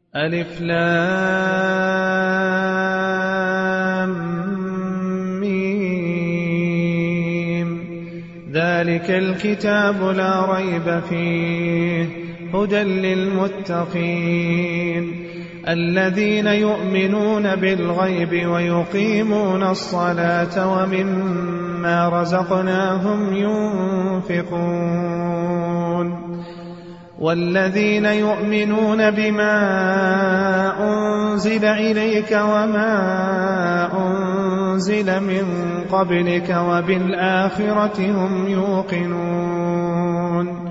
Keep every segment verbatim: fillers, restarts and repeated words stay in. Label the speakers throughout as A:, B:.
A: ألف لام ميم. ذلك الكتاب لا ريب فيه هدى للمتقين الذين يؤمنون بالغيب ويقيمون الصلاة ومما رزقناهم ينفقون والذين يؤمنون بما أنزل إليك وما أنزل من قبلك وبالآخرة هم يوقنون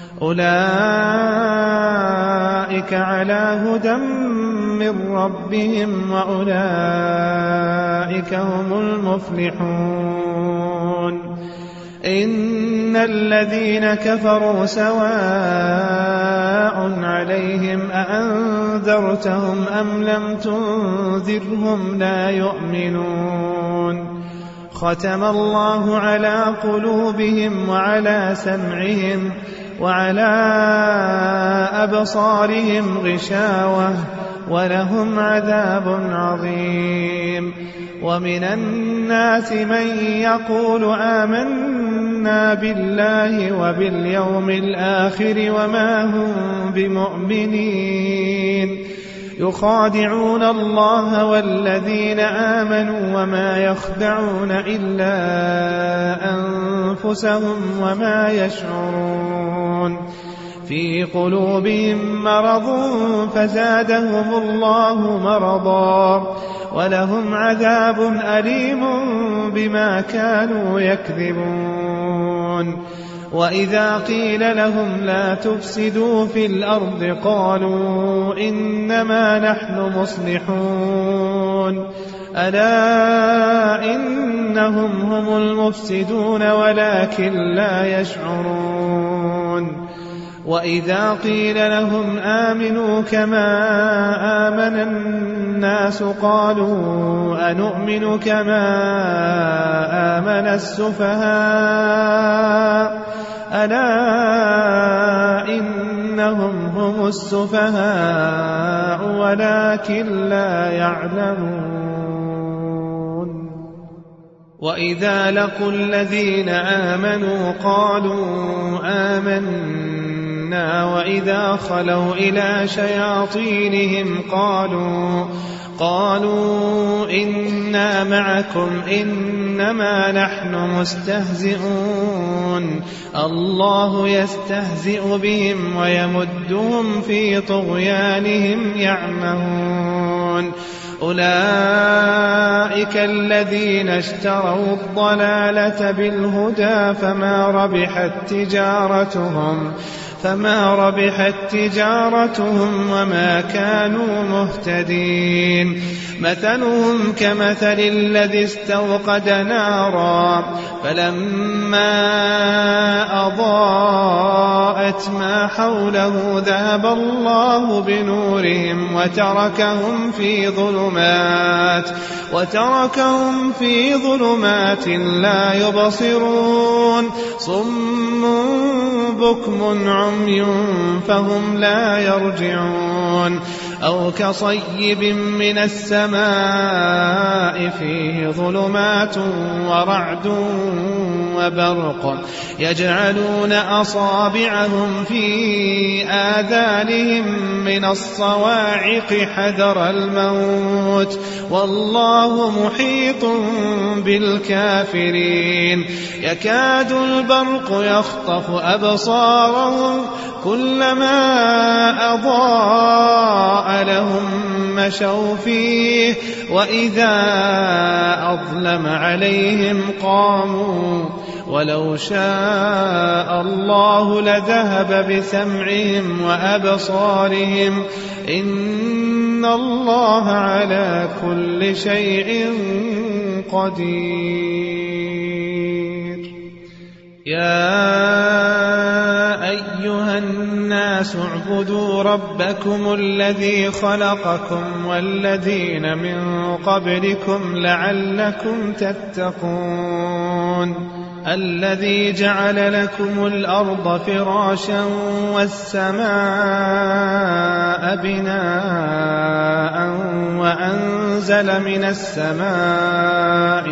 A: أولئك على هدى من ربهم وأولئك هم المفلحون إن الذين كفروا سواء عليهم أأنذرتهم أم لم تنذرهم لا يؤمنون ختم الله على قلوبهم وعلى سمعهم وعلى أبصارهم غشاوة ولهم عذاب عظيم ومن الناس من يقول آمنا بالله وباليوم الآخر وما هم بمؤمنين يخادعون الله والذين آمنوا وما يخدعون إلا أنفسهم وما يشعرون في قلوبهم مرض فزادهم الله مرضا ولهم عذاب أليم بما كانوا يكذبون وإذا قيل لهم لا تفسدوا في الأرض قالوا إنما نحن مصلحون ألا إنهم هم المفسدون ولكن لا يشعرون وإذا قيل لهم آمنوا كما آمن الناس قالوا أنؤمن كما آمن السفهاء ألا إنهم هم السفهاء ولكن لا يعلمون وإذا لقوا الذين آمنوا قالوا آمنا وإذا خلوا إلى شياطينهم قالوا قالوا إنا معكم إنما نحن مستهزئون الله يستهزئ بهم ويمدهم في طغيانهم يعمهون أولئك الذين اشتروا الضلالة بالهدى فما ربحت تجارتهم فما ربحت تجارتهم وما كانوا مهتدين مثلهم كمثل الذي استوقد نارا فلما أضاءت ما حوله ذهب الله بنورهم وتركهم في ظلمات وتركهم في ظلمات لا يبصرون صم بكم عمي فهم لا يرجعون أو كصيب من السماء فيه ظلمات ورعد وبرق يجعلون أصابعهم في آذانهم من الصواعق حذر الموت والله محيط بالكافرين يكاد البرق يخطف أبصارهم كلما أضاء لهم مشوا فيه وإذا أظلم عليهم قاموا ولو شاء الله لذهب بسمعهم وأبصارهم إن الله على كل شيء قدير يا أيها الناس اعبدوا ربكم الذي خلقكم والذين من قبلكم لعلكم تتقون الذي جعل لكم الأرض فراشا والسماء بناء وأنزل من السماء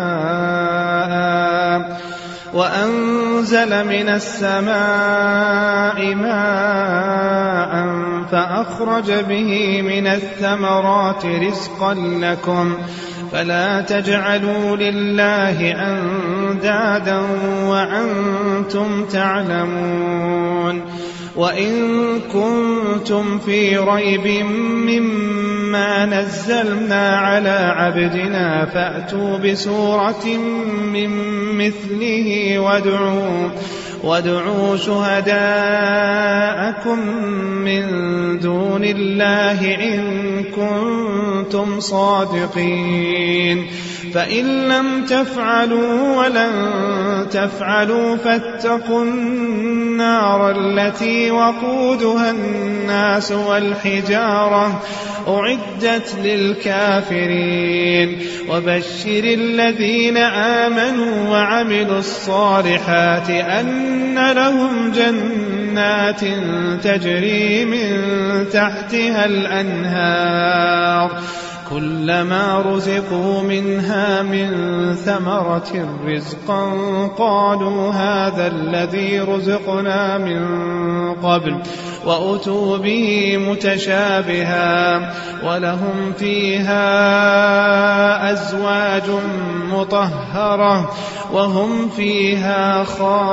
A: ماء وأنزل من السماء ماء فأخرج به من الثمرات رزقا لكم فلا تجعلوا لله أندادا وأنتم تعلمون وإن كنتم في ريب مما نزلنا على عبدنا فأتوا بسورة من مثله وادعوا وادعوا شهداءكم من دون الله إن كنتم صادقين فإن لم تفعلوا ولن تفعلوا فاتقوا النار التي وقودها الناس والحجارة أعدت للكافرين وبشر الذين آمنوا وعملوا الصالحات أن لهم جنات تجري من تحتها الأنهار كلما رزقوا منها من ثمرة رزقا قالوا هذا الذي رزقنا من قبل وأتوا به متشابها ولهم فيها أزواج مطهرة وهم فيها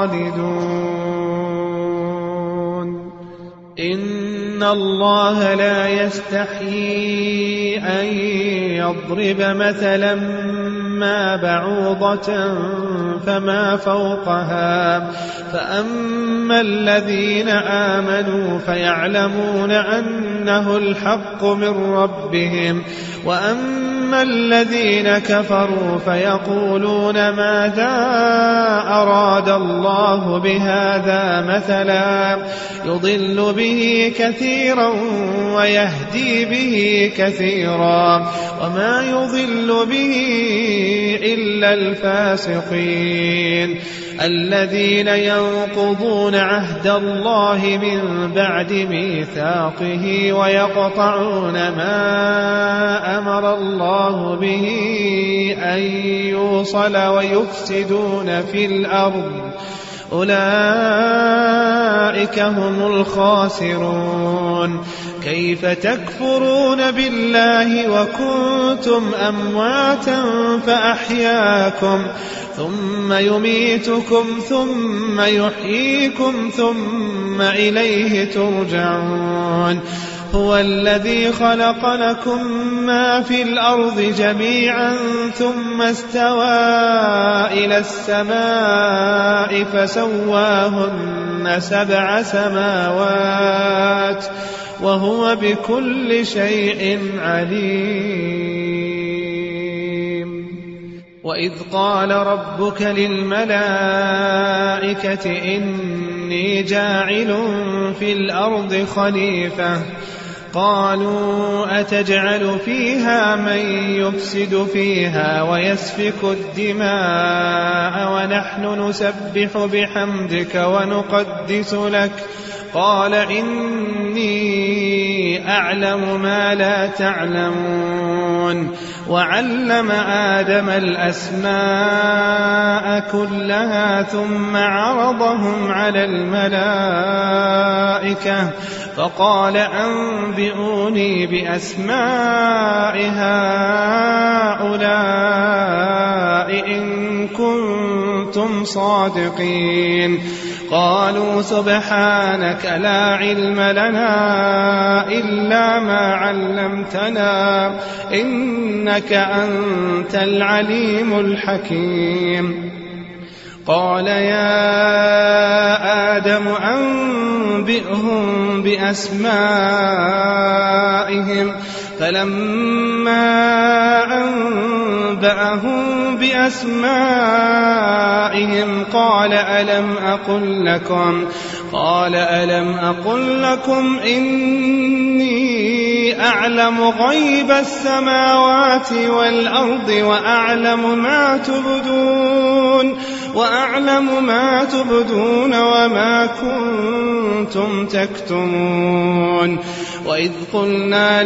A: خالدون إن الله لا يستحيي أن يضرب مثلا ما بعوضة فما فوقها فأما الذين آمنوا فيعلمون أنه الحق من ربهم وأما الذين كفروا فيقولون ماذا أراد الله بهذا مثلا يضل به كثيرا ويهدي به كثيرا وما يضل به إلا الفاسقين الذين ينقضون عهد الله من بعد ميثاقه ويقطعون ما أمر الله به أن يوصل ويفسدون في الأرض أولئك هم الخاسرون كيف تكفرون بالله وكنتم أمواتا فأحياكم ثم يميتكم ثم يحييكم ثم إليه ترجعون هو الذي خلق لكم ما في الأرض جميعا ثم استوى إلى السماء فسواهن سبع سماوات وهو بكل شيء عليم وإذ قال ربك للملائكة إني جاعل في الأرض خليفة قالوا أتجعل فيها من يفسد فيها ويسفك الدماء ونحن نسبح بحمدك ونقدس لك قال إني أعلم ما لا تعلمون وعلم آدم الأسماء كلها ثم عرضهم على الملائكة فقال أنبئوني بأسماء هؤلاء إن كنتم صادقين قالوا سبحانك لا علم لنا إلا ما علمتنا إنك أنت العليم الحكيم قال يا آدم أنبئهم بأسمائهم فلما أنبأهم بأسمائهم قال ألم أقل لكم قال ألم أقل لكم إني أعلم غيب السماوات والأرض وأعلم ما تبدون وأعلم ما تبدون وما كنتم تكتمون. وإذ قلنا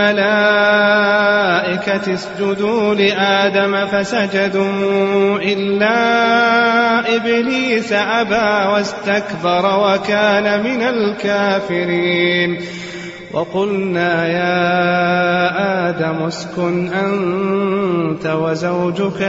A: للملائكة اسجدوا لآدم فسجدوا إلا إبليس أبى واستكبر وكان من الكافرين. وقلنا يا آدم اسكن أنت وزوجك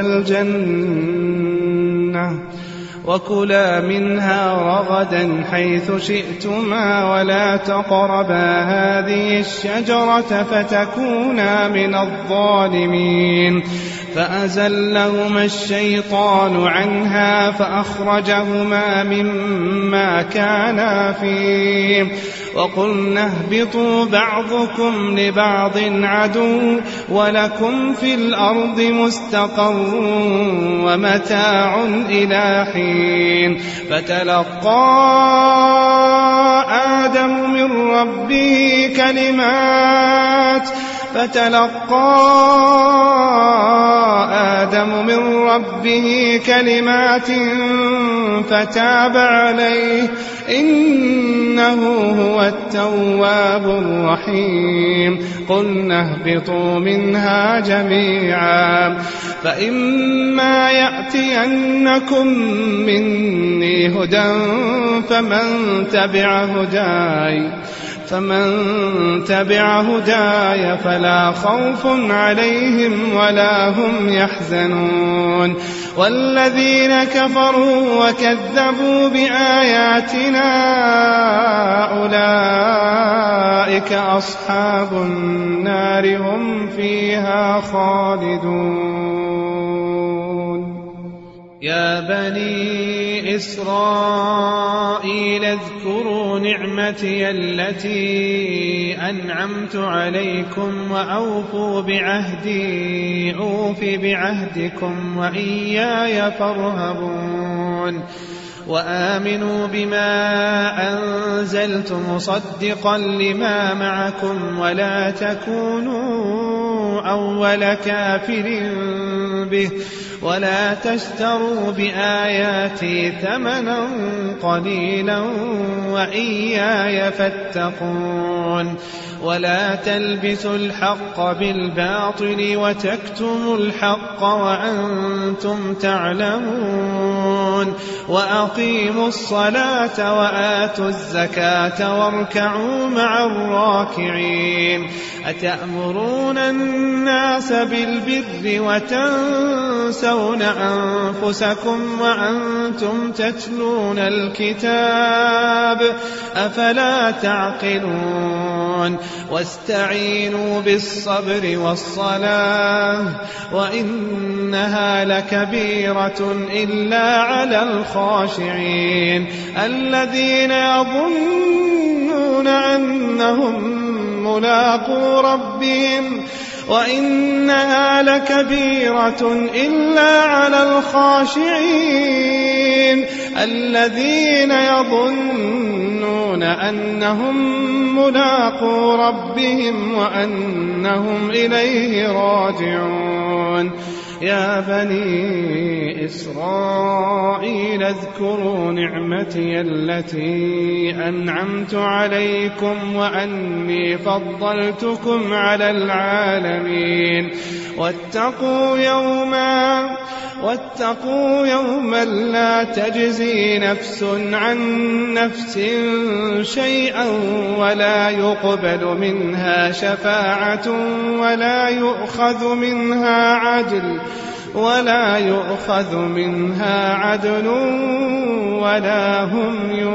A: الجنة وكلا منها رغدا حيث شئتما ولا تقربا هذه الشجرة فتكونا من الظالمين. فأزلهما الشيطان عنها فأخرجهما مما كانا فيه وقلنا اهبطوا بعضكم لبعض عدو ولكم في الأرض مستقر ومتاع إلى حين. فتلقى آدم من ربه كلمات فتلقى آدم من ربه كلمات فتاب عليه إنه هو التواب الرحيم. قلنا اهبطوا منها جميعا فإما يأتينكم مني هدى فمن تبع هداي فمن تبع هداي فلا خوف عليهم ولا هم يحزنون. والذين كفروا وكذبوا بآياتنا أولئك أصحاب النار هم فيها خالدون. يا بني إسرائيل اذكروا نعمتي التي أنعمت عليكم وأوفوا بعهدي أوف بعهدكم وإياي فارهبون. وآمنوا بما أنزلت مصدقا لما معكم ولا تكونوا أول كافر به ولا تشتروا بآياتي ثمنا قليلا وإياي فاتقون. ولا تلبسوا الحق بالباطل وتكتموا الحق وأنتم تعلمون. وأقيموا الصلاة وآتوا الزكاة واركعوا مع الراكعين. أتأمرون الناس بالبر وتنسون أنفسكم وأنتم تتلون الكتاب أفلا تعقلون. واستعينوا بالصبر والصلاة وإنها لكبيرة إلا على الخاشعين الذين يظنون أنهم ملاقو ربهم وإنها لكبيرة إلا على الخاشعين الذين يظنون أنهم ملاقو ربهم وأنهم إليه راجعون. يا بني إسرائيل اذكروا نعمتي التي أنعمت عليكم وأني فضلتكم على العالمين. واتقوا يوما واتقوا يوما لا تجزي نفس عن نفس شيئا ولا يقبل منها شفاعة ولا يؤخذ منها عدل ولا يؤخذ منها عدل ولا هم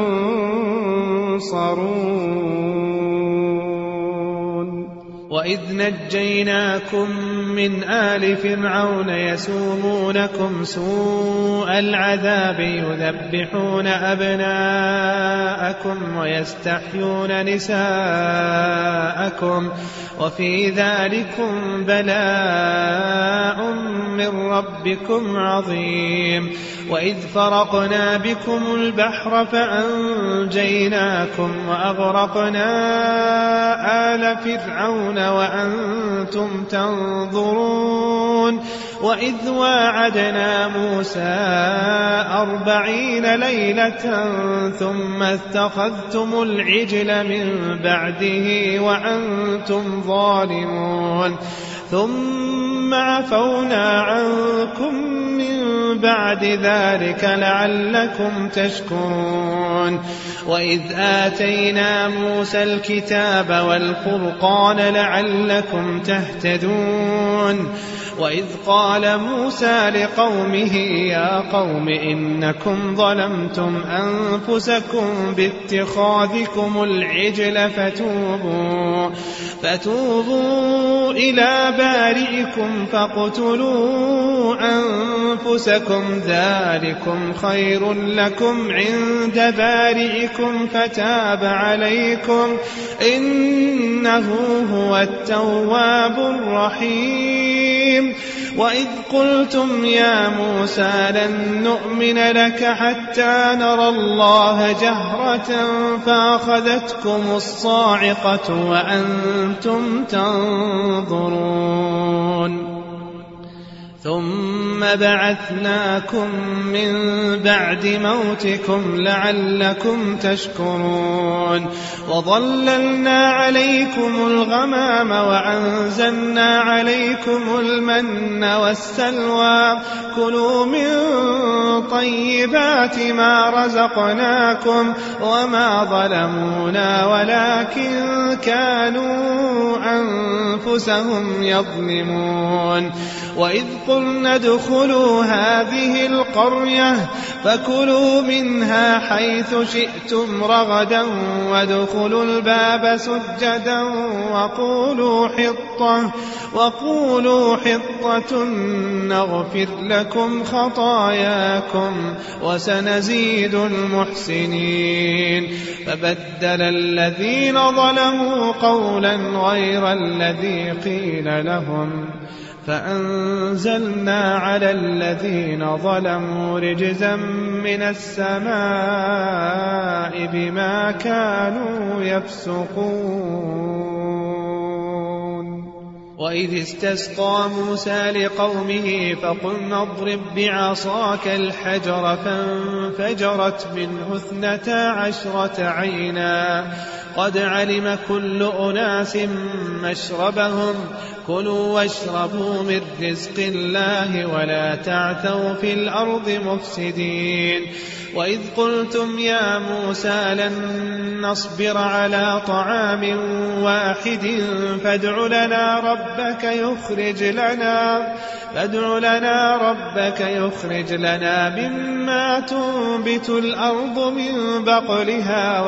A: ينصرون. وإذ نجيناكم من آل فرعون يسومونكم سوء العذاب يذبحون أبناءكم ويستحيون نساءكم وفي ذلكم بلاء من ربكم عظيم. وإذ فرقنا بكم البحر فأنجيناكم وأغرقنا آل فرعون تسمعون وأنتم تنظرون وإذ واعدنا موسى أربعين ليلة ثم اتخذتم العجل من بعده وأنتم ظالمون ثم عفونا عنكم من بعد ذلك لعلكم تشكرون وإذ آتينا موسى الكتاب والفرقان لعلكم تهتدون وإذ قال موسى لقومه يا قوم إنكم ظلمتم أنفسكم باتخاذكم العجل فتوبوا, فتوبوا إلى بارئكم فاقتلوا أنفسكم ذلكم خير لكم عند بارئكم فتاب عليكم إنه هو التواب الرحيم وإذ قلتم يا موسى لن نؤمن لك حتى نرى الله جهرة فأخذتكم الصاعقة وأنتم تنظرون ثم بعثناكم من بعد موتكم لعلكم تشكرون وظللنا عليكم الغمام وأنزلنا عليكم المن والسلوى كلوا من طيبات ما رزقناكم وما ظلمونا ولكن كانوا أنفسهم يظلمون وإذ قلنا ادخلوا هذه القرية فكلوا منها حيث شئتم رغدا وادخلوا الباب سجدا وقولوا حطة, وقولوا حطة نغفر لكم خطاياكم وسنزيد المحسنين فبدل الذين ظلموا قولا غير الذي قيل لهم فأنزلنا على الذين ظلموا رجزا من السماء بما كانوا يفسقون وإذ استسقى موسى لقومه فقلنا اضرب بعصاك الحجر فانفجرت منه اثنتا عشرة عينا قد علم كل أناس مشربهم كلوا واشربوا من رزق الله ولا تعثوا في الأرض مفسدين وإذ قلتم يا موسى لن نصبر على طعام واحد فادع لنا ربك يخرج لنا فادع لنا ربك يخرج لنا مما تنبت الأرض من بقلها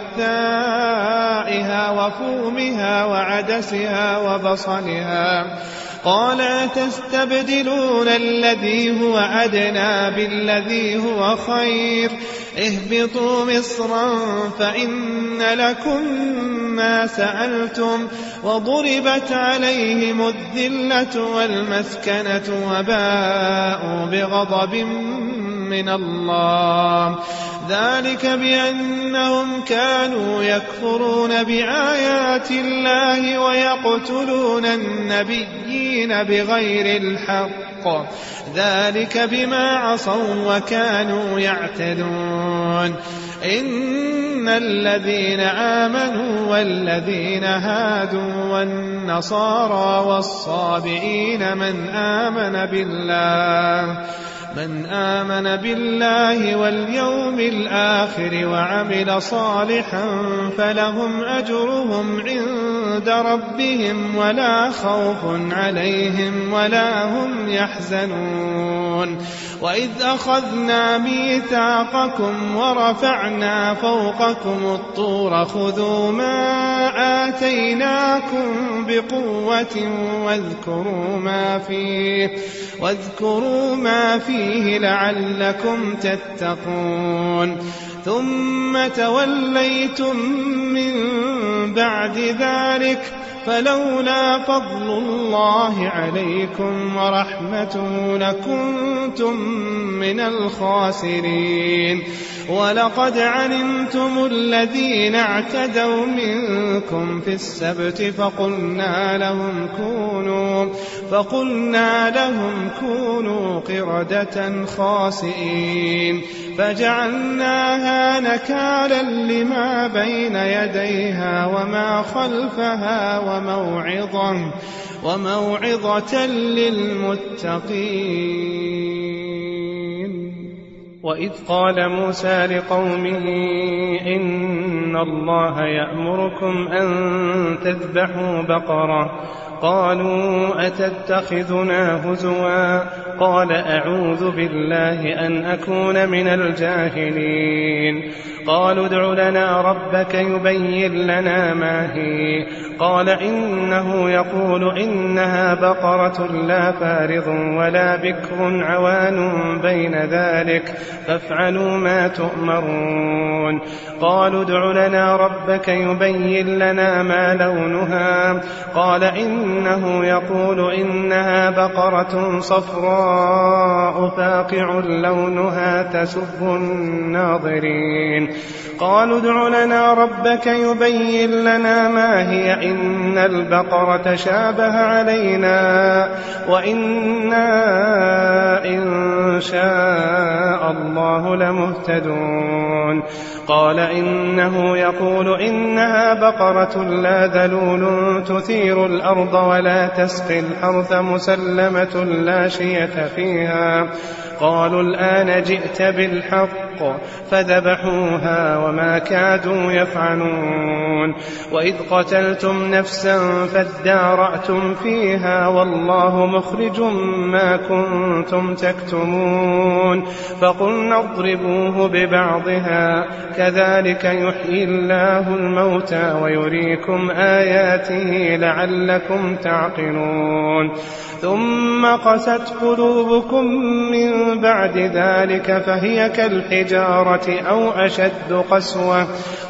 A: وقثائها وفومها وعدسها وبصلها قال تستبدلون الذي هو أدنى بالذي هو خير اهبطوا مصرا فإن لكم ما سألتم وضربت عليهم الذلة والمسكنة وباءوا بغضب من الله ذلك بأنهم كانوا يكفرون بآيات الله ويقتلون النبيين بغير الحق ذلك بما عصوا وكانوا يعتدون إن الذين آمنوا والذين هادوا والنصارى والصابئين من آمن بالله من آمن بالله واليوم الآخر وعمل صالحا فلهم أجرهم عند ربهم ولا خوف عليهم ولا هم يحزنون وإذ أخذنا ميثاقكم ورفعنا فوقكم الطور خذوا ما آتيناكم بقوة واذكروا ما فيه واذكروا ما فيه لعلكم تتقون ثم توليتم من بعد ذلك فلولا فضل الله عليكم ورحمته لكنتم من الخاسرين. ولقد علمتم الذين اعتدوا منكم في السبت فقلنا لهم كونوا, فقلنا لهم كونوا قردة خاسئين فجعلناها نكالا لما بين يديها وما خلفها وموعظة, وموعظة للمتقين. وإذ قال موسى لقومه إن الله يأمركم أن تذبحوا بقرة قالوا أتتخذنا هزوا قال أعوذ بالله أن أكون من الجاهلين. قالوا ادع لنا ربك يبين لنا ما هي قال إنه يقول إنها بقرة لا فارض ولا بكر عوان بين ذلك فافعلوا ما تؤمرون. قالوا ادع لنا ربك يبين لنا ما لونها قال إنه يقول إنها بقرة صفراء فاقع لونها تسر الناظرين. قالوا ادع لنا ربك يبين لنا ما هي إن البقرة شابه علينا وإنا إن شاء الله لمهتدون. قال إنه يقول إنها بقرة لا ذلول تثير الأرض ولا تسقي الحرث مسلمة لا شية فيها. قالوا الآن جئت بالحق فذبحوها وما كادوا يفعلون. وإذ قتلتم نفسا فادارأتم فيها والله مخرج ما كنتم تكتمون. فقلنا اضربوه ببعضها كذلك يحيي الله الموتى ويريكم آياته لعلكم تعقلون. ثم قست قلوبكم من بعد ذلك فهي كالحجارة أو أشد قسوة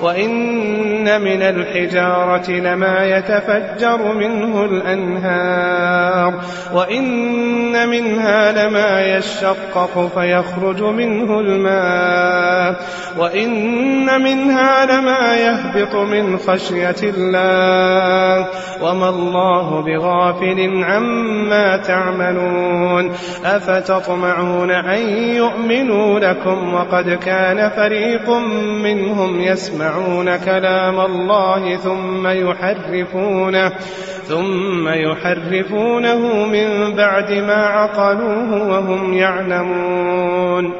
A: وإن من الحجارة لما يتفجر منه الأنهار وإن منها لما يشقق فيخرج منه الماء وإن منها لما يهبط من خشية الله وما الله بغافل عما تعملون. أفتطمعون أن يؤمنوا لكم وقد كان فريق منهم يسمعون كلام الله ثم يحرفونه ثم يحرفونه من بعد ما عقلوه وهم يعلمون.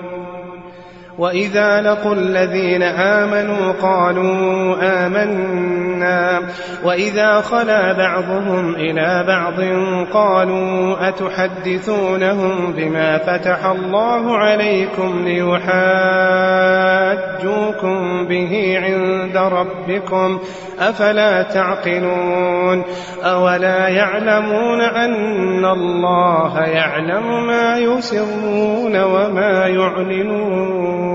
A: وإذا لقوا الذين آمنوا قالوا آمنا وإذا خلا بعضهم إلى بعض قالوا أتحدثونهم بما فتح الله عليكم ليحاجوكم به عند ربكم أفلا تعقلون. أولا يعلمون أن الله يعلم ما يسرون وما يعلنون.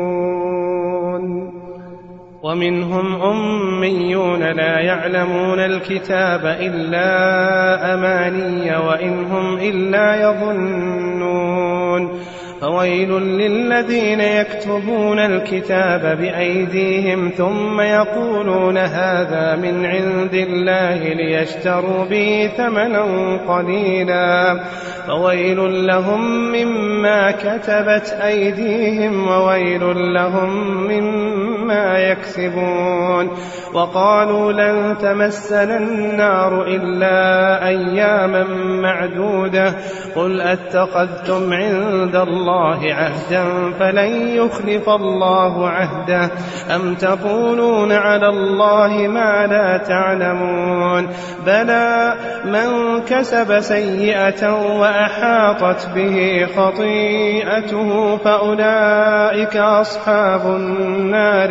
A: ومنهم أميون لا يعلمون الكتاب إلا أماني وإن هم إلا يظنون. فويل للذين يكتبون الكتاب بأيديهم ثم يقولون هذا من عند الله ليشتروا به ثمنا قليلا فويل لهم مما كتبت أيديهم وويل لهم مما يكسبون. وقالوا لن تمسنا النار إلا أياما معدودة قل أتخذتم عند الله عهدا فلن يخلف الله عهده أم تقولون على الله ما لا تعلمون. بلى من كسب سيئة وأحاطت به خطيئته فأولئك أصحاب النار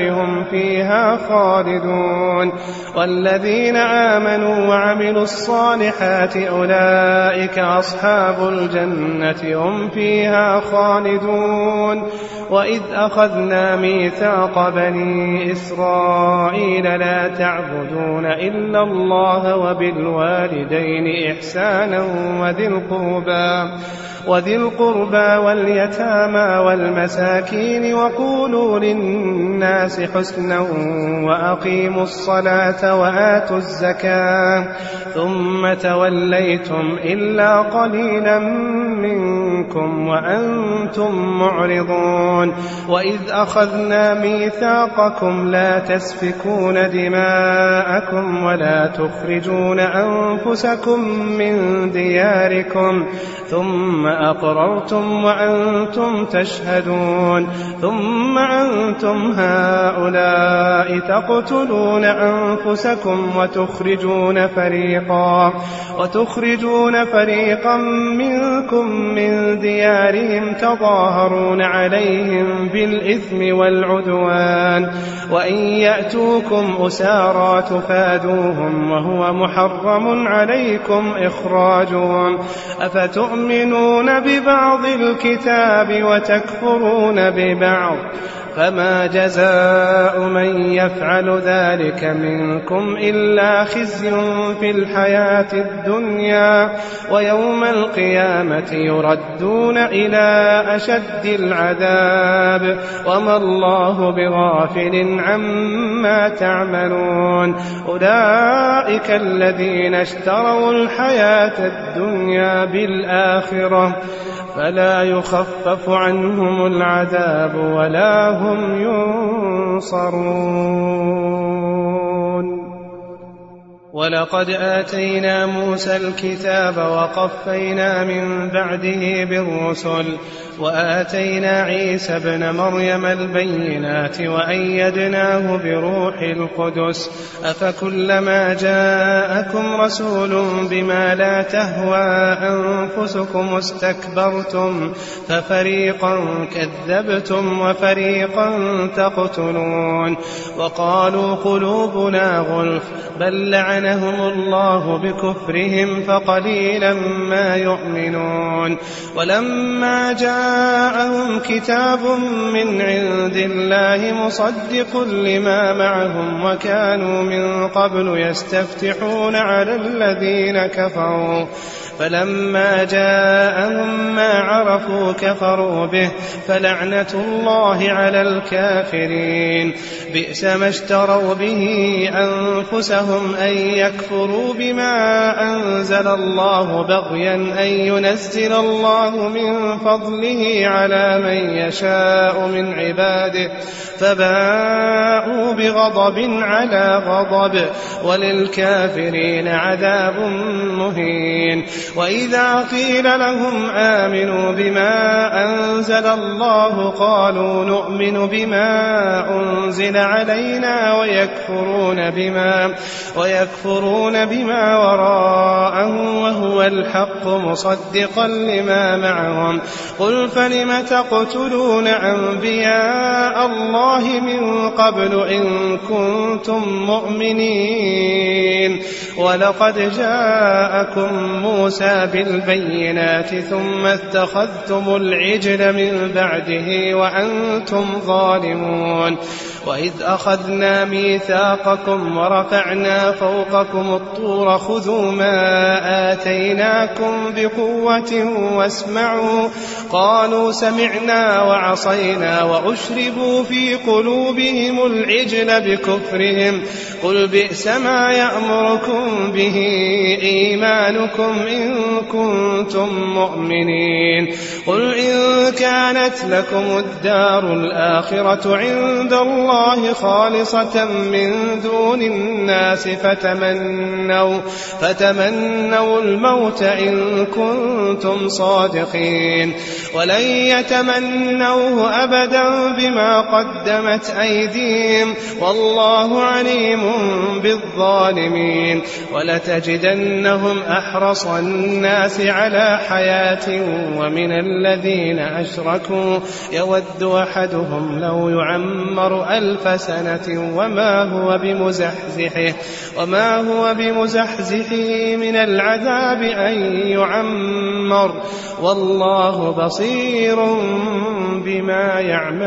A: هم فيها خالدون. والذين آمنوا وعملوا الصالحات أولئك أصحاب الجنة هم فيها خالدون. وإذ أخذنا ميثاق بني إسرائيل لا تعبدون إلا الله وبالوالدين إحسانا وذي القربى وذي القربى واليتامى والمساكين وقولوا للناس حسنا وأقيموا الصلاة وآتوا الزكاة ثم توليتم إلا قليلا منكم وأنتم معرضون. وإذ أخذنا ميثاقكم لا تسفكون دماءكم ولا تخرجون أنفسكم من دياركم ثم أقررتم وأنتم تشهدون. ثم أنتم هؤلاء تقتلون أنفسكم وتخرجون فريقا وتخرجون فريقا منكم من ديارهم تظاهرون عليهم بالإثم والعدوان وإن يأتوكم أسارى تفادوهم وهو محرم عليكم إخراجهم. أفتؤمنون ببعض الكتاب وتكفرون ببعض فما جزاء من يفعل ذلك منكم إلا خزي في الحياة الدنيا ويوم القيامة يردون إلى أشد العذاب وما الله بغافل عما تعملون. أولئك الذين اشتروا الحياة الدنيا بالآخرة فلا يخفف عنهم العذاب ولا هم ينصرون. ولقد آتينا موسى الكتاب وقفينا من بعده بالرسل وآتينا عيسى ابن مريم البينات وأيدناه بروح القدس. أفكلما جاءكم رسول بما لا تهوى أنفسكم استكبرتم ففريقا كذبتم وفريقا تقتلون. وقالوا قلوبنا غلف بل لعنهم الله بكفرهم فقليلا ما يؤمنون. ولما جاءهم كتاب من عند الله مصدق لما معهم وكانوا من قبل يستفتحون على الذين كفروا فلما جاءهم ما عرفوا كفروا به فلعنة الله على الكافرين. بئس ما اشتروا به أنفسهم أن يكفروا بما أنزل الله بغيا أن ينزل الله من فضله على من يشاء من عباده فباءوا بغضب على غضب وللكافرين عذاب مهين. وإذا قيل لهم آمنوا بما أنزل الله قالوا نؤمن بما أنزل علينا ويكفرون بما, ويكفرون بما وراءه وهو الحق مصدقا لما معهم. قل فلم تقتلون أنبياء الله من قبل إن كنتم مؤمنين. ولقد جاءكم موسى بالبينات ثم اتخذتم العجل من بعده وأنتم ظالمون. وإذ أخذنا ميثاقكم ورفعنا فوقكم الطور خذوا ما آتيناكم بقوة واسمعوا قالوا سمعنا وعصينا وأشربوا في قلوبهم العجل بكفرهم. قل بئس ما يأمركم به إيمانكم إن كنتم مؤمنين. قل إن كانت لكم الدار الآخرة عند الله خالصة من دون الناس فتمنوا, فتمنوا الموت إن كنتم صادقين ولن يتمنوه أبدا بما قدمت أيديهم والله عليم بالظالمين ولتجدنهم أحرص الناس على حياة ومن الذين أشركوا يود أحدهم لو يعمر ألف سنة وما هو بمزحزحه وما هو بمزحزحه من العذاب أن يعمر والله بصير بما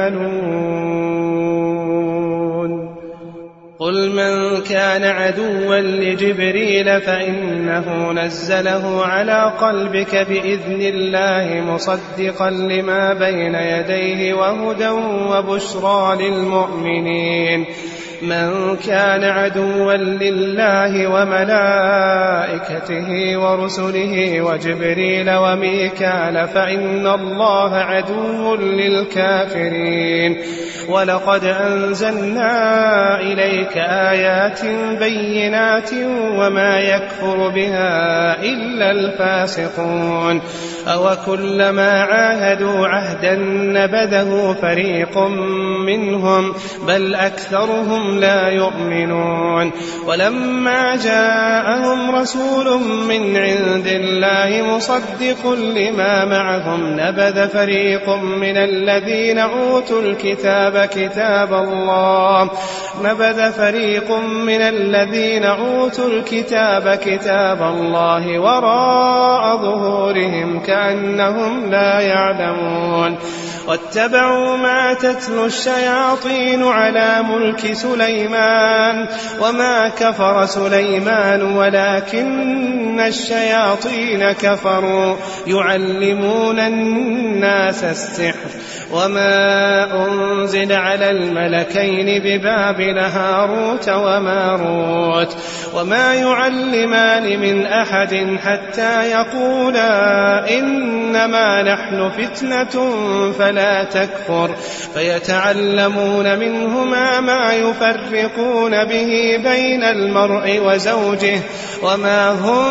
A: يعملون قل من كان عدوا لجبريل فإنه نزله على قلبك بإذن الله مصدقا لما بين يديه وهدى وبشرى للمؤمنين من كان عدوا لله وملائكته ورسله وجبريل وميكال فإن الله عدو للكافرين ولقد أنزلنا إليك آيات بينات وما يكفر بها إلا الفاسقون أو كلما عاهدوا عهدا نبذه فريق منهم بل أكثرهم لا يؤمنون ولما جاءهم رسول من عند الله مصدق لما معهم نبذ فريق من الذين أوتوا الكتاب كتاب الله نبذ فريق من الذين أوتوا الكتاب كتاب الله وراء ظهورهم كأنهم لا يعلمون واتبعوا ما تتلو الشياطين على ملك سليمان وما كفر سليمان ولكن الشياطين كفروا يعلمون الناس السحر وما أنزل على الملكين ببابل هاروت وماروت وما يعلمان من أحد حتى يقولا إنما نحن فتنة فلا تكفر فيتعلمون منهما ما يفرقون به بين المرء وزوجه وما هم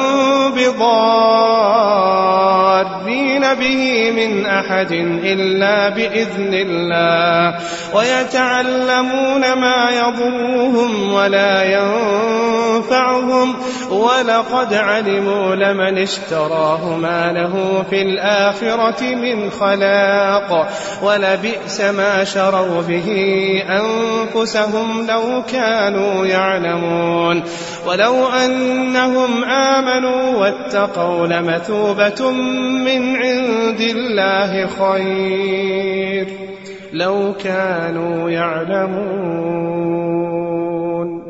A: بضارين به من أحد إلا بإذن الله ويتعلمون ما يضرهم ولا ينفعهم ولقد علموا لمن اشتراه ما له في الآخرة من خلاق ولبئس ما شروا به أنفسهم لو كانوا يعلمون ولو أنهم آمنوا واتقوا لمثوبة من عند الله خير لو كانوا يعلمون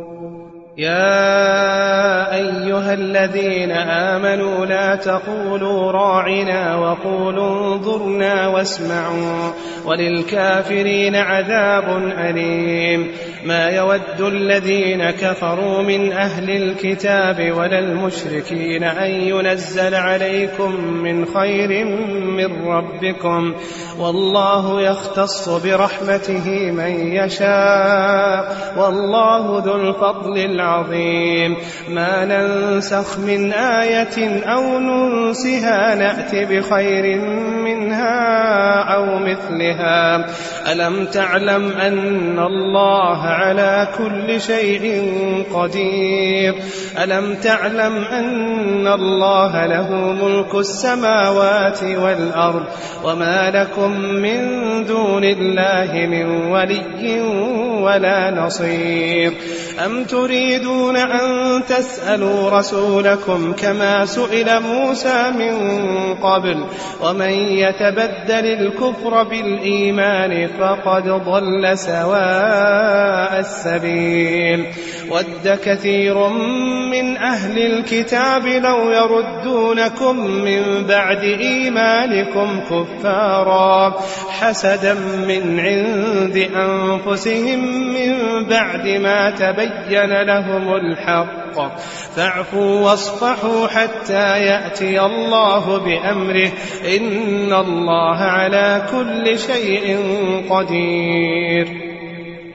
A: يا أيها الذين آمنوا لا تقولوا راعنا وقولوا انظرنا واسمعوا وللكافرين عذاب أليم ما يود الذين كفروا من أهل الكتاب ولا المشركين أن ينزل عليكم من خير من ربكم والله يختص برحمته من يشاء والله ذو الفضل العظيم ما ننسخ من آية أو ننسها نأت بخير منها أو مثلها ألم تعلم أن الله على كل شيء قدير ألم تعلم أن الله له ملك السماوات والأرض وما لكم من دون الله من ولي ولا نصير أم تريدون أن تسألوا رسولكم كما سئل موسى من قبل ومن يتبدل الكفر بالإيمان فقد ضل سواء السبيل ود كثير من أهل الكتاب لو يردونكم من بعد إيمانكم كفارا حسدا من عند أنفسهم من بعد ما تبين لهم الحق فاعفوا واصفحوا حتى يأتي الله بأمره إن الله على كل شيء قدير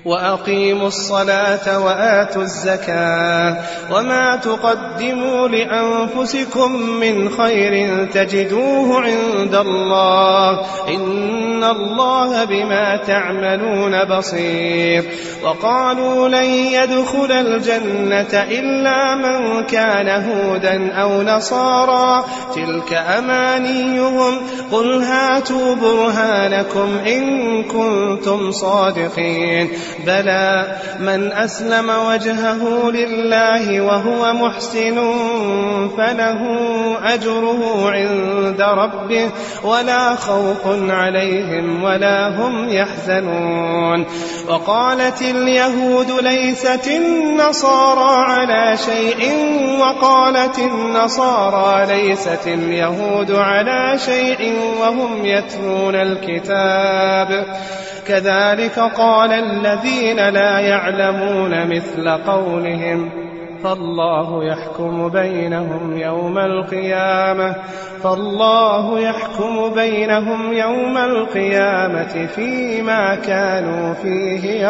B: وأقيموا الصلاة وآتوا الزكاة وما تقدموا لأنفسكم من خير تجدوه عند الله إن الله بما تعملون بصير. وقالوا لن يدخل الجنة إلا من كان هودا أو نصارى تلك أمانيهم قل هاتوا برهانكم إن كنتم صادقين بلى من أسلم وجهه لله وهو محسن فله أجره عند ربه ولا خوف عليهم ولا هم يحزنون. وقالت اليهود ليست النصارى على شيء وقالت النصارى ليست اليهود على شيء وهم يتلون الكتاب كذلك قال الذين لا يعلمون مثل قولهم فالله يحكم بينهم يوم القيامة فالله يحكم بينهم يوم القيامة فيما كانوا فيه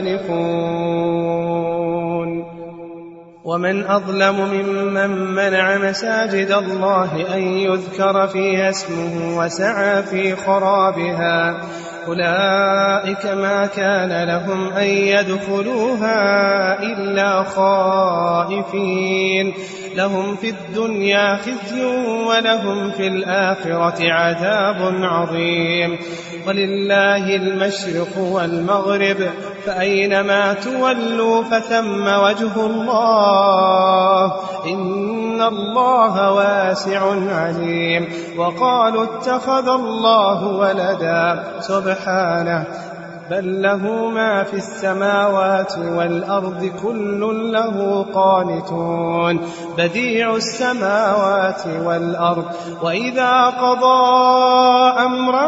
B: يختلفون. ومن أظلم ممن منع مساجد الله أن يذكر فيها اسمه وسعى في خرابها أولئك ما كان لهم أن يدخلوها إلا خائفين لهم في الدنيا خزي ولهم في الآخرة عذاب عظيم. ولله المشرق والمغرب فأينما تولوا فثم وجه الله إن الله واسع عليم. وقالوا اتخذ الله ولدا سبحانه بل له ما في السماوات والأرض كل له قانتون بديع السماوات والأرض وإذا قضى أمرا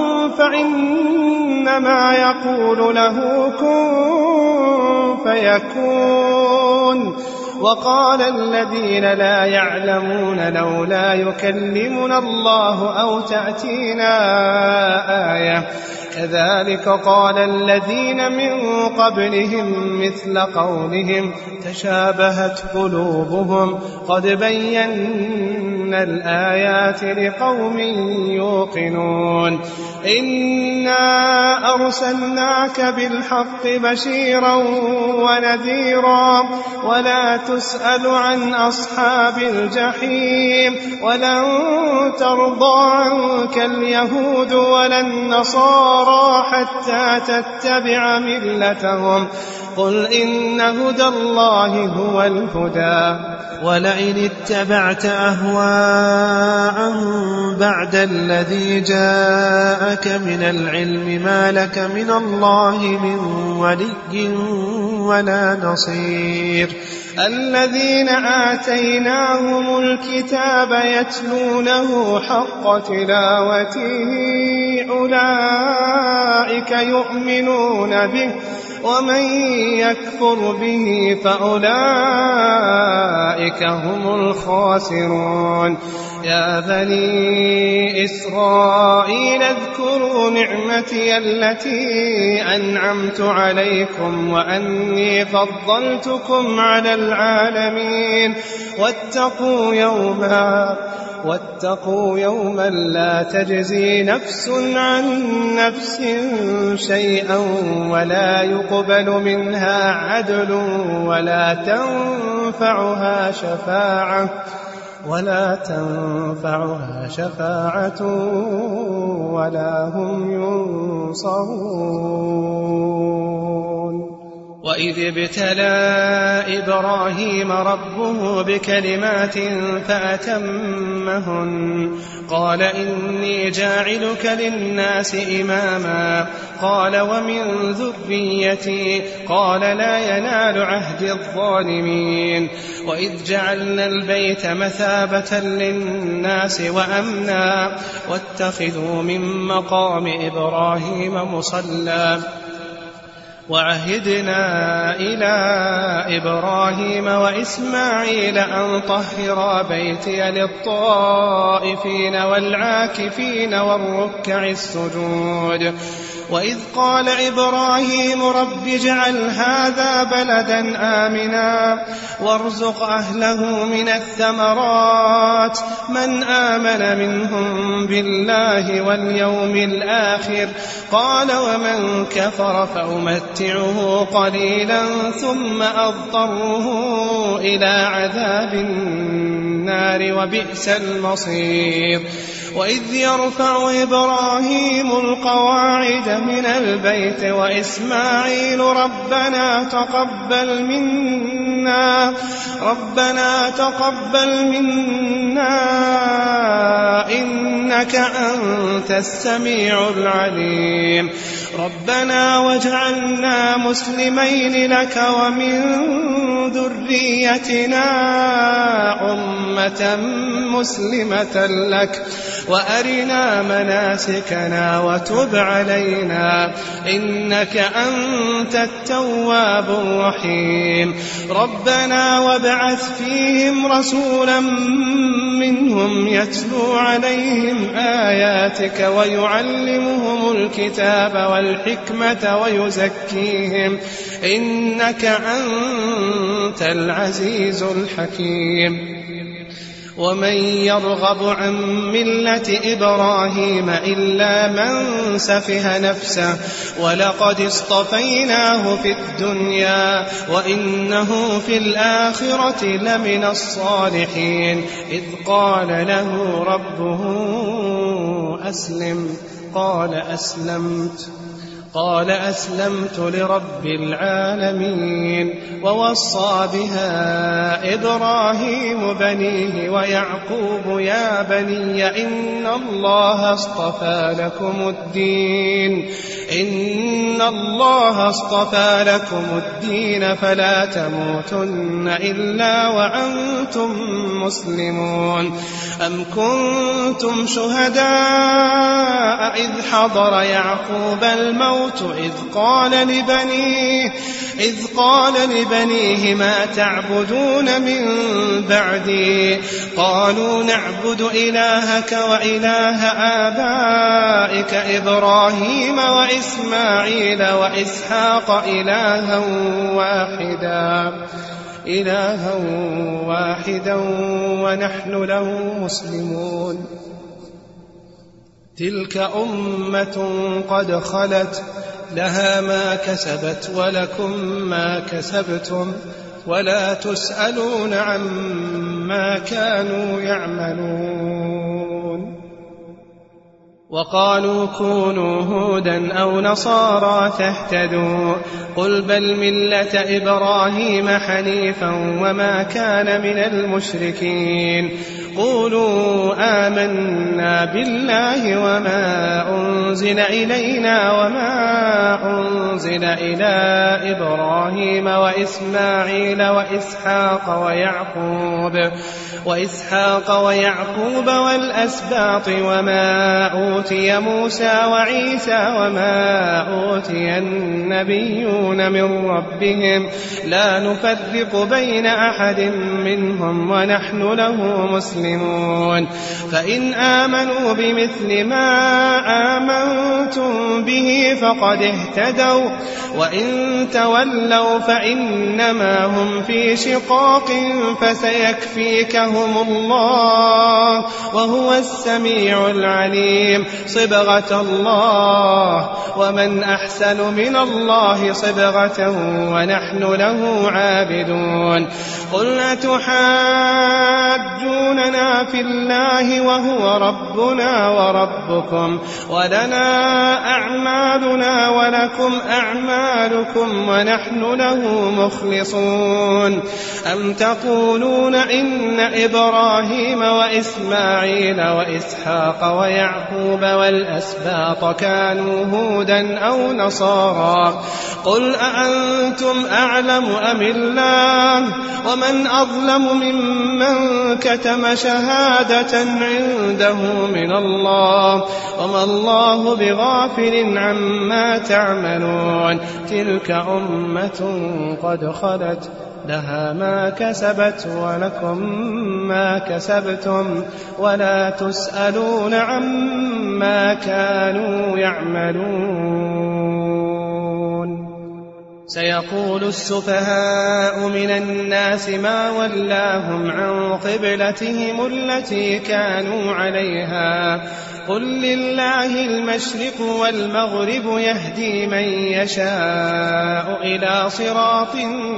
B: فإنما يقول له كن فيكون. وقال الذين لا يعلمون لولا يكلمنا الله أو تأتينا آية كذلك قال الذين من قبلهم مثل قولهم تشابهت قلوبهم قد بينا الآيات لقوم يوقنون. إنا أرسلناك بالحق بشيرا ونذيرا ولا تسأل عن أصحاب الجحيم ولن ترضى عنك اليهود ولا النصارى حتى تتبع ملتهم قل إن هدى الله هو الهدى ولئن اتبعت أهواءهم بعد الذي جاءك من العلم ما لك من الله من ولي ولا نصير. الذين آتيناهم الكتاب يتلونه حق تلاوته أولئك يؤمنون به ومن يكفر به فأولئك هم الخاسرون. يا بني إسرائيل اذكروا نعمتي التي أنعمت عليكم وأني فضلتكم على العالمين واتقوا يوما واتقوا يوما لا تجزي نفس عن نفس شيئا ولا يقبل منها عدل ولا تنفعها شفاعة ولا تنفعها شفاعة ولا هم ينصرون. وإذ ابتلى إبراهيم ربه بكلمات فأتمهن قال إني جاعلك للناس إماما قال ومن ذريتي قال لا ينال عهد الظالمين. وإذ جعلنا البيت مثابة للناس وأمنا واتخذوا من مقام إبراهيم مصلى وعهدنا إلى إبراهيم وإسماعيل أن طهرا بيتي للطائفين والعاكفين والركع السجود وإذ قال إبراهيم رب اجعل هذا بلدا آمنا وارزق أهله من الثمرات من آمن منهم بالله واليوم الآخر قال ومن كفر فأمتعه قليلا ثم أضطره إلى عذاب النار وبئس المصير وإذ يرفع إبراهيم القواعد من البيت وإسماعيل ربنا تقبل منا ربنا تقبل منا إنك أنت السميع العليم ربنا واجعلنا مسلمين لك ومن ذريتنا أمة مسلمة لك وأرنا مناسكنا وتب علينا إنك أنت التواب الرحيم ربنا وابعث فيهم رسولا منهم يتلو عليهم آياتك ويعلمهم الكتاب والحكمة ويزكيهم إنك أنت العزيز الحكيم ومن يرغب عن ملة إبراهيم إلا من سفه نفسه ولقد اصطفيناه في الدنيا وإنه في الآخرة لمن الصالحين إذ قال له ربه أسلم قال أسلمت قال أسلمت لرب العالمين ووصى بها إبراهيم بنيه ويعقوب يا بني إن الله اصطفى لكم الدين إن الله اصطفى لكم الدين فلا تموتن إلا وأنتم مسلمون أم كنتم شهداء إذ حضر يعقوب الموت إذ قال لبنيه إذ قال لبنيه ما تعبدون من بعدي قالوا نعبد إلهك وإله آبائك إبراهيم وإسماعيل وإسحاق إلها واحدا إلها واحدا ونحن له مسلمون تلك أمة قد خلت لها ما كسبت ولكم ما كسبتم ولا تسألون عما كانوا يعملون وقالوا كونوا هودا أو نصارى تهتدوا قل بل ملة إبراهيم حنيفا وما كان من المشركين قولوا آمنا بالله وما أنزل إلينا وما أنزل إلى إبراهيم وإسماعيل وإسحاق ويعقوب وإسحاق ويعقوب والأسباط وما أوتي موسى وعيسى وما أوتي النبيون من ربهم لا نفرق بين أحد منهم ونحن له مسلمون فإن آمنوا بمثل ما آمنتم به فقد اهتدوا وإن تولوا فإنما هم في شقاق فسيكفيكهم الله وهو السميع العليم صبغة الله ومن أحسن من الله صبغة ونحن له عابدون قل أتحاجوننا في الله وهو ربنا وربكم ولنا أعمالنا ولكم أعمالكم ونحن له مخلصون أم تقولون إن إبراهيم وإسماعيل وإسحاق ويعقوب والأسباط كانوا هودا أو نصارى قل أأنتم أعلم أم الله ومن أظلم ممن كتم شهادة عنده من الله وما الله بغافل عما تعملون تلك أمة قد خلت لها ما كسبت ولكم ما كسبتم ولا تسألون عما كانوا يعملون. سيقول السفهاء من الناس ما ولاهم عن قبلتهم التي كانوا عليها قل لله المشرق والمغرب يهدي من يشاء إلى صراط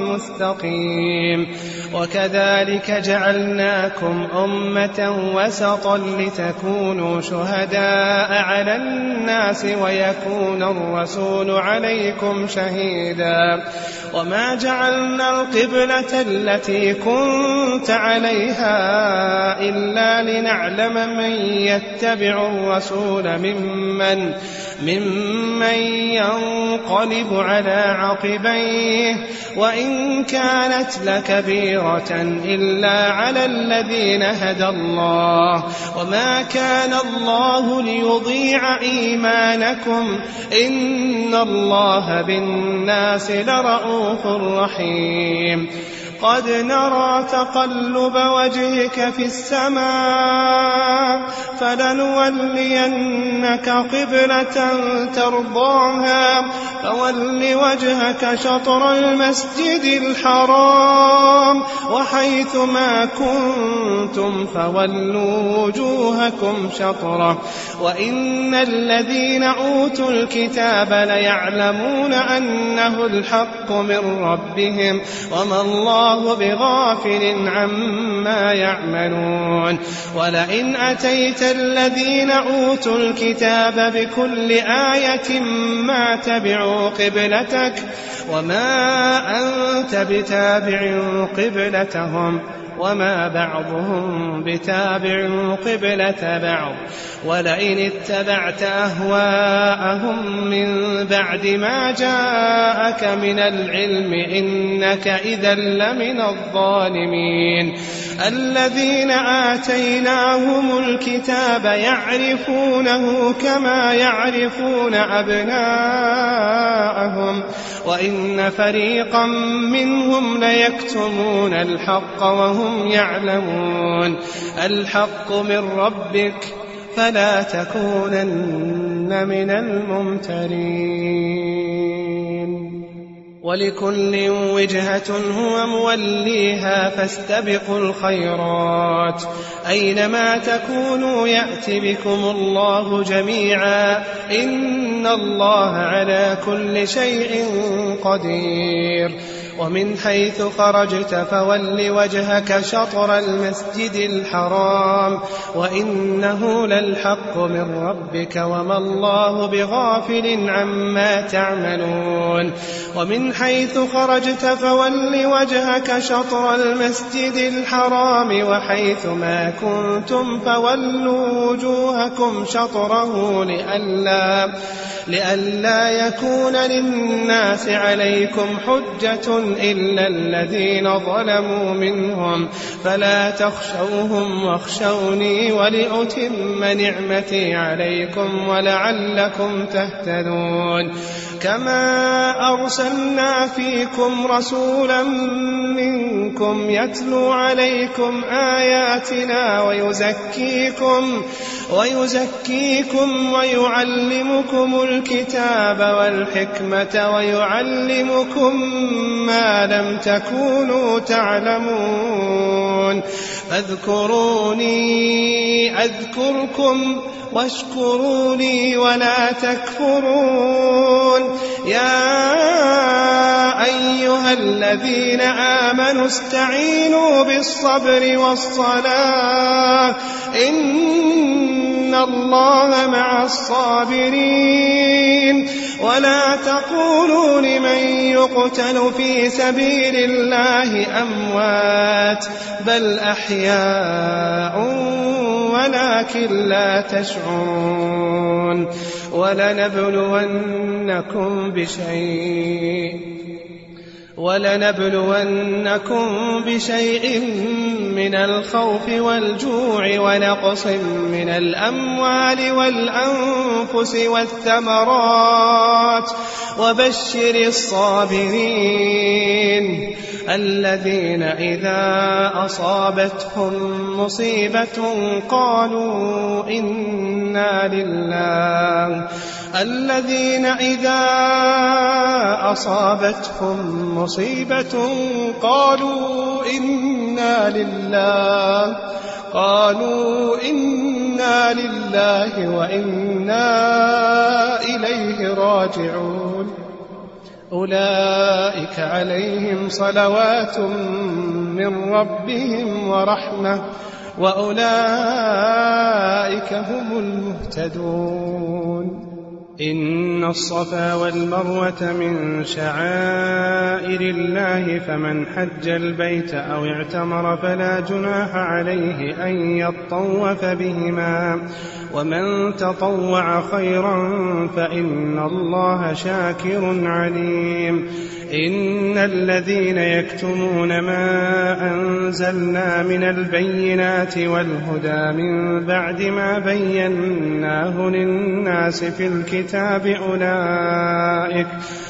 B: مستقيم. وكذلك جعلناكم أمة وسطا لتكونوا شهداء على الناس ويكون الرسول عليكم شهيدا. وما جعلنا القبلة التي كنت عليها إلا لنعلم من يتبع الرسول ممن, ممن ينقلب على عقبيه وإن كانت لكبيرة إلا على الذين هدى الله وما كان الله ليضيع إيمانكم إن الله بالناس لرءوف رحيم. قد نرى تقلب وجهك في السماء فلنولينك قبلة ترضاها فول وجهك شطر المسجد الحرام وحيث ما كنتم فولوا وجوهكم شطره وإن الذين أوتوا الكتاب ليعلمون أنه الحق من ربهم وما الله بغافل عما يعملون. ولئن أتيت الذين أوتوا الكتاب بكل آية ما تبعوا قبلتك وما أنت بتابع قبلتهم وما بعضهم بتابع قبلة بعض ولئن اتبعت أهواءهم من بعد ما جاءك من العلم إنك إذا لمن الظالمين. الذين آتيناهم الكتاب يعرفونه كما يعرفون أبناءهم وإن فريقا منهم ليكتمون الحق وهم يعلمون. الحق من ربك فلا تكونن من الممترين. ولكل وجهة هو موليها فاستبقوا الخيرات أينما تكونوا يأت بكم الله جميعا إن الله على كل شيء قدير. ومن حيث خرجت فول وجهك شطر المسجد الحرام وإنه للحق من ربك وما الله بغافل عما تعملون. ومن حيث خرجت فول وجهك شطر المسجد الحرام وحيث ما كنتم فولوا وجوهكم شطره لئلا, لئلا يكون للناس عليكم حجة إلا الذين ظلموا منهم فلا تخشوهم واخشوني ولأتم نعمتي عليكم ولعلكم تهتدون. كما أرسلنا فيكم رسولا منكم يتلو عليكم آياتنا ويزكيكم, ويزكيكم ويعلمكم الكتاب والحكمة ويعلمكم ما لم تكونوا تعلمون. فاذكروني أذكركم واشكروا لي ولا تكفرون. يا أيها الذين آمنوا استعينوا بالصبر والصلاة إن الله مع الصابرين. ولا تقولوا لمن يقتل في سبيل الله أموات بل أحياء ولكن لا تشعرون. ولنبلونكم بشيء ولنبلونكم بشيء من الخوف والجوع ونقص من الأموال والأنفس والثمرات وبشر الصابرين الذين إذا أصابتهم مصيبة قالوا إنا لله الذين إذا أصابتهم مصيبة قالوا إنا لله قالوا إنا لله وإنا إليه راجعون أولئك عليهم صلوات من ربهم ورحمة وأولئك هم المهتدون إن الصفا والمروة من شعائر الله فمن حج البيت أو اعتمر فلا جناح عليه أن يطوف بهما ومن تطوع خيرا فإن الله شاكر عليم إن الذين يكتمون ما أنزلنا من البينات والهدى من بعد ما بيناه للناس في الكتاب أولئك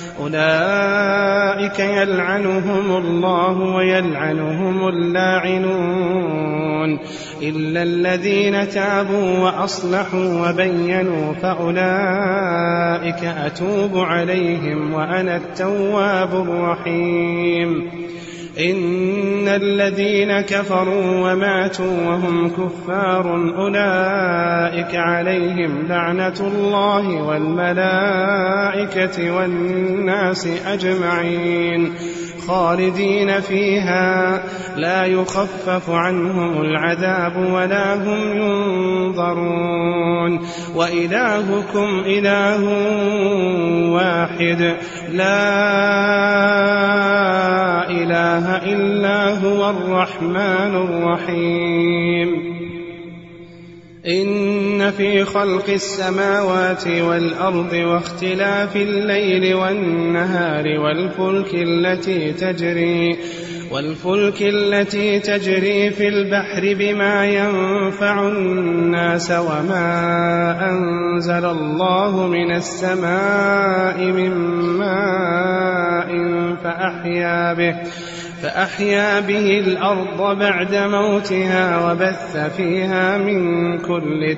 B: أولئك يلعنهم الله ويلعنهم اللاعنون إلا الذين تابوا وأصلحوا وبينوا فأولئك أتوب عليهم وأنا التواب الرحيم إن الذين كفروا وماتوا وهم كفار أولئك عليهم لعنة الله والملائكة والناس أجمعين خالدين فيها لا يخفف عنهم العذاب ولا هم ينظرون وإلهكم إله واحد لا إله إلا هو الرحمن الرحيم إن في خلق السماوات والأرض واختلاف الليل والنهار والفلك التي تجري والفلك التي تجري في البحر بما ينفع الناس وما أنزل الله من السماء من ماء فأحيا به فأحيا به الأرض بعد موتها وبث فيها من كل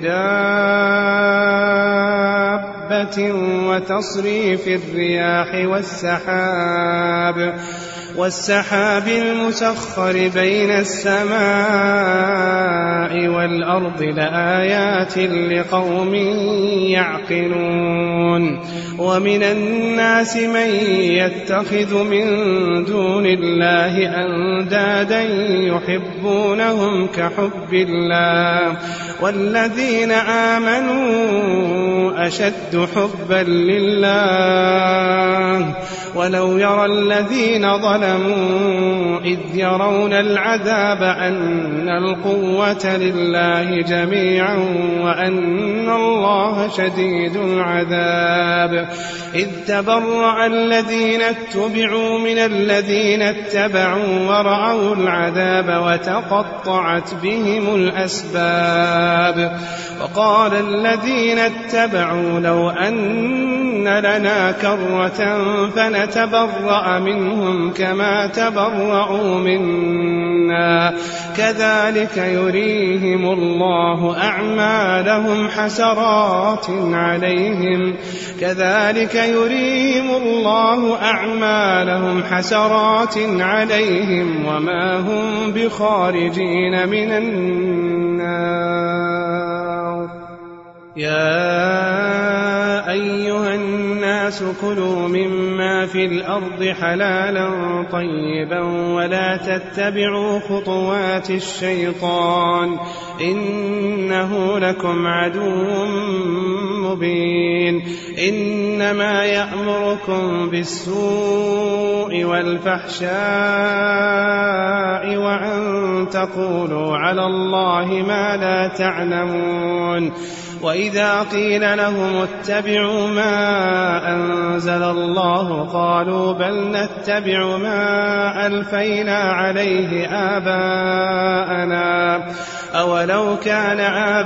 B: دابة وتصريف الرياح والسحاب والسحاب المسخر بين السماء والأرض لآيات لقوم يعقلون ومن الناس من يتخذ من دون الله أندادا يحبونهم كحب الله والذين آمنوا أشد حبا لله ولو يرى الذين ظلموا إذ يرون العذاب أن القوة لله جميعا وأن الله شديد العذاب إذ تبرأ الذين اتبعوا من الذين اتبعوا ورأوا العذاب وتقطعت بهم الأسباب وقال الذين اتبعوا لو أن لنا كرة فنتبرأ منهم كما تبرأوا منا كذلك يريهم الله أعمالهم حسرات عليهم كذلك يريهم الله أعمالهم حسرات عليهم وما هم بخارجين من النار يا أيها الناس كلوا مما في الأرض حلالا طيبا ولا تتبعوا خطوات الشيطان إنه لكم عدو مبين إنما يأمركم بالسوء والفحشاء وأن تقولوا على الله ما لا تعلمون وإذا قيل لهم اتبعوا ما أنزل الله قالوا بل نتبع ما ألفينا عليه آباءنا أولو كان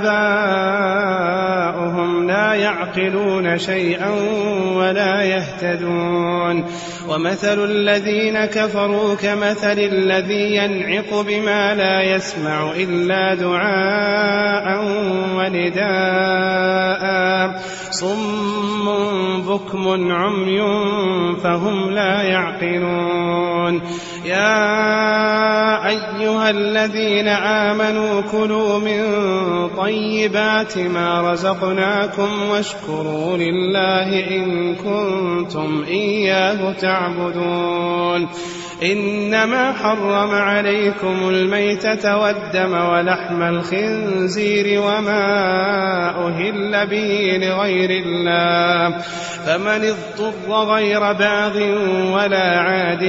B: آباؤهم لا يعقلون شيئا ولا يهتدون ومثل الذين كفروا كمثل الذي ينعق بما لا يسمع إلا دعاء ونداء صم بكم عمي فهم لا يعقلون يا أيها الذين آمنوا كلوا من طيبات ما رزقناكم واشكروا لله إن كنتم إياه تعبدون إنما حرم عليكم الميتة والدم ولحم الخنزير وما أهل به لغير الله فمن اضطر غير باغ ولا عاد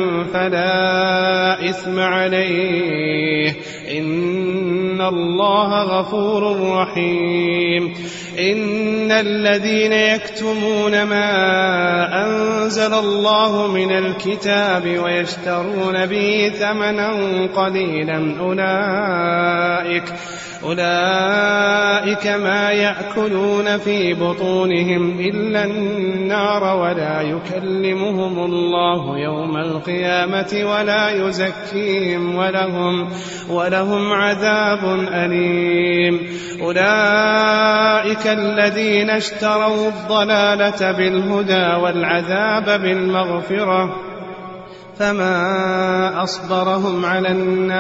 B: فلا إثم عليه إن الله غفور رحيم إن الذين يكتمون ما أنزل الله من الكتاب ويشترون به ثمنا قليلا أولئك أولئك ما يأكلون في بطونهم إلا النار ولا يكلمهم الله يوم القيامة ولا يزكيهم ولهم, ولهم عذاب أليم أولئك الذين اشتروا الضلالة بالهدى والعذاب بالمغفرة فما أصبرهم على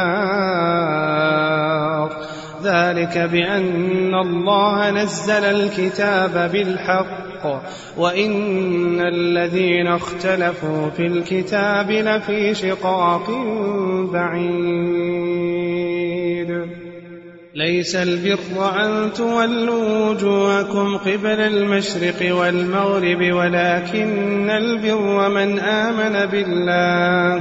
B: النار ذلك بأن الله نزل الكتاب بالحق وإن الذين اختلفوا في الكتاب لفي شقاق بعيد ليس البر أن تولوا وجوهكم قبل المشرق والمغرب ولكن البر من آمن بالله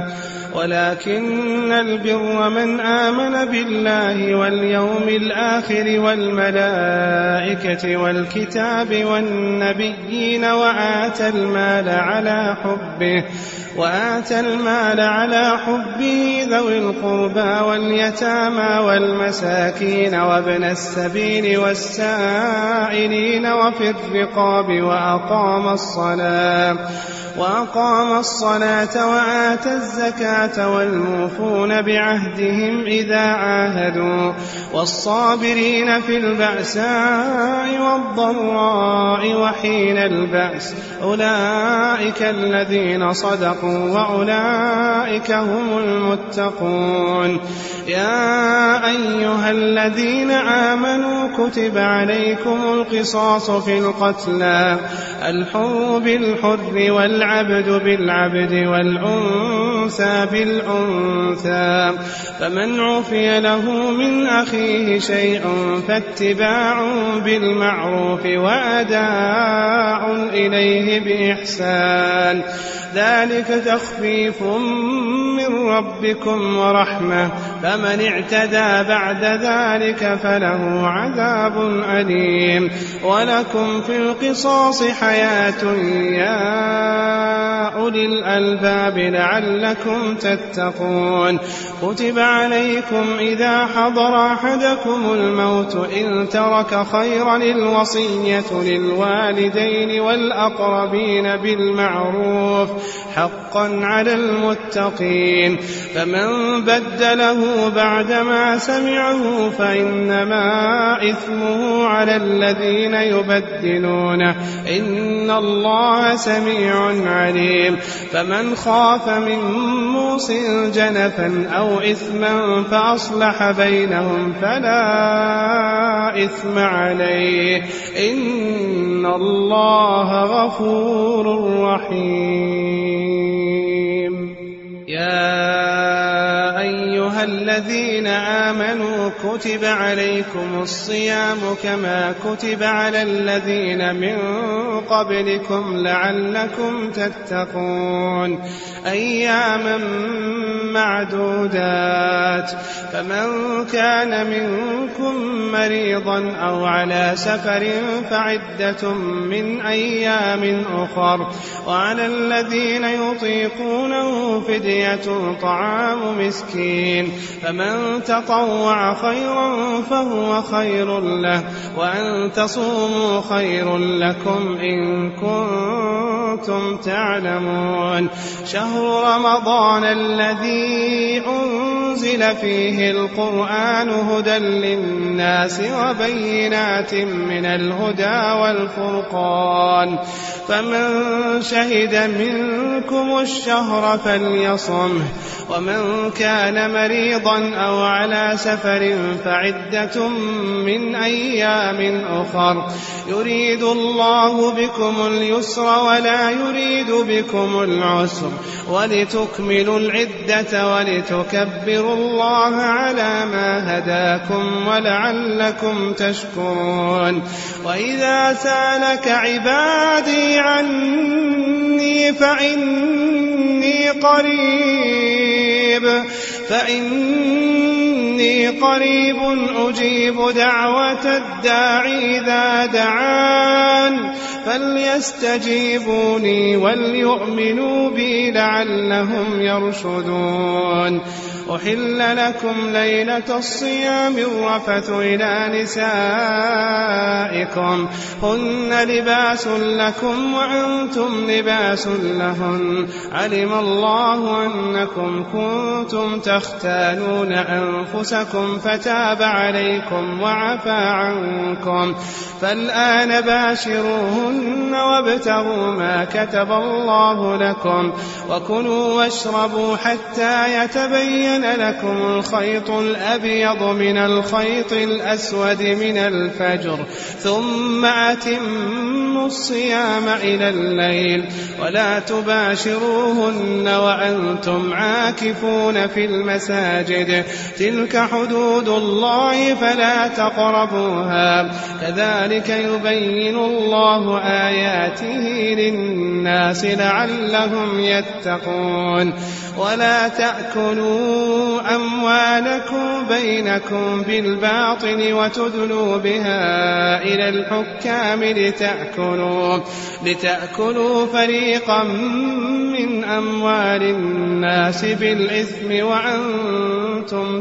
B: ولكن البر من آمن بالله واليوم الآخر والملائكة والكتاب والنبيين وآتى المال على حبه وآتى المال على حبه ذوي القربى واليتامى والمساكين وابن السبيل والسائلين وفي الرقاب وأقام الصلاة وأقام الصلاة وآتى الزكاة والموفون بعهدهم إذا عاهدوا والصابرين في البأساء والضراء وحين البأس أولئك الذين صدقوا وأولئك هم المتقون يا أيها الذين آمنوا كتب عليكم القصاص في القتلى الحر بالحر والعبد بالعبد والأنثى بالأنثى فمن عفي له من أخيه شيء فاتباع بالمعروف وأداء إليه بإحسان ذلك تخفيف من ربكم ورحمة فمن اعتدى بعد ذلك فله عذاب أليم ولكم في القصاص حياة يا أولي الألباب لعلكم تتقون كتب عليكم إذا حضر أحدكم الموت إن ترك خيرا الوصية للوالدين والأقربين بالمعروف حقا على المتقين فمن بدله بعدما سمعه فإنما إثمه على الذين يبدلونه إن الله سميع عليم فمن خاف من موص جنفا أو إثما فأصلح بينهم فلا إثم عليه إن الله غفور رحيم يا أيها الذين آمنوا كتب عليكم الصيام كما كتب على الذين من قبلكم لعلكم تتقون أياما معدودات. فمن كان منكم مريضا أو على سفر فعدة من أيام أخر، وعلى الذين يطيقونه فدية طعام مسكين، فمن تطوع خيرا فهو خير له، وأن تصوموا خير لكم إن كنتم تعلمون. شهر رمضان الذي أنزل فيه القرآن هدى للناس وبينات من الهدى والفرقان، فمن شهد منكم الشهر فليصمه، ومن كان مريضا أو على سفر فعدة من أيام أخر، يريد الله بكم اليسر ولا يريد بكم العسر، ولتكملوا العدة ولتكبروا الله على ما هداكم ولعلكم تشكرون. وإذا سألك عبادي عني فإني قريب فإني قريب أجيب دعوة الداعي إذا دعان، فليستجيبوني وليؤمنوا بي لعلهم يرشدون. أحل لكم ليلة الصيام الرفث إلى نسائكم هن لباس لكم وأنتم لباس لهن، علم الله أنكم كنتم تختانون أنفسكم فتاب عليكم وعفى عنكم، فالآن باشروهن وابتغوا ما كتب الله لكم، وكلوا واشربوا حتى يتبين لكم الخيط الأبيض من الخيط الأسود من الفجر، ثم أتموا الصيام إلى الليل، ولا تباشروهن وأنتم عاكفون في المساجد، تلك حدود الله فلا تقربوها، كذلك يبين الله آياته للناس لعلهم يتقون. ولا تأكلوا أموالكم بينكم بالباطل وتدلوا بها إلى الحكام لتأكلوا, لتأكلوا فريقا من أموال الناس بالإثم وأنتم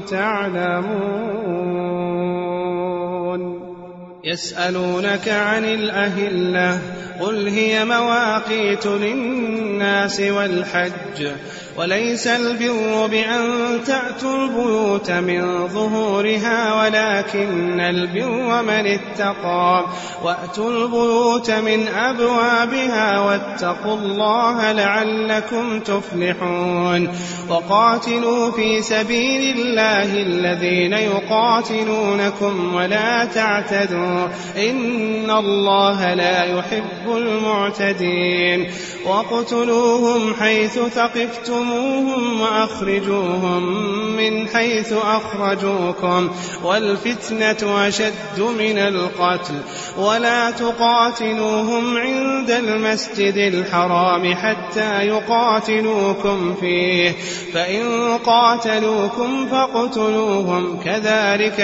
B: تعلمون. يسألونك عن الأهلة قل هي مواقيت للناس والحج، وليس البر بأن تأتوا البيوت من ظهورها ولكن البر من اتقى، وأتوا البيوت من أبوابها واتقوا الله لعلكم تفلحون. وقاتلوا في سبيل الله الذين يقاتلونكم ولا تعتدوا إن الله لا يحب المعتدين. واقتلوهم حيث ثقفتموهم وأخرجوهم من حيث أخرجوكم، والفتنة أشد من القتل. ولا تقاتلوهم عند المسجد الحرام حتى يقاتلوكم فيه، فإن قاتلوكم فاقتلوهم كذلك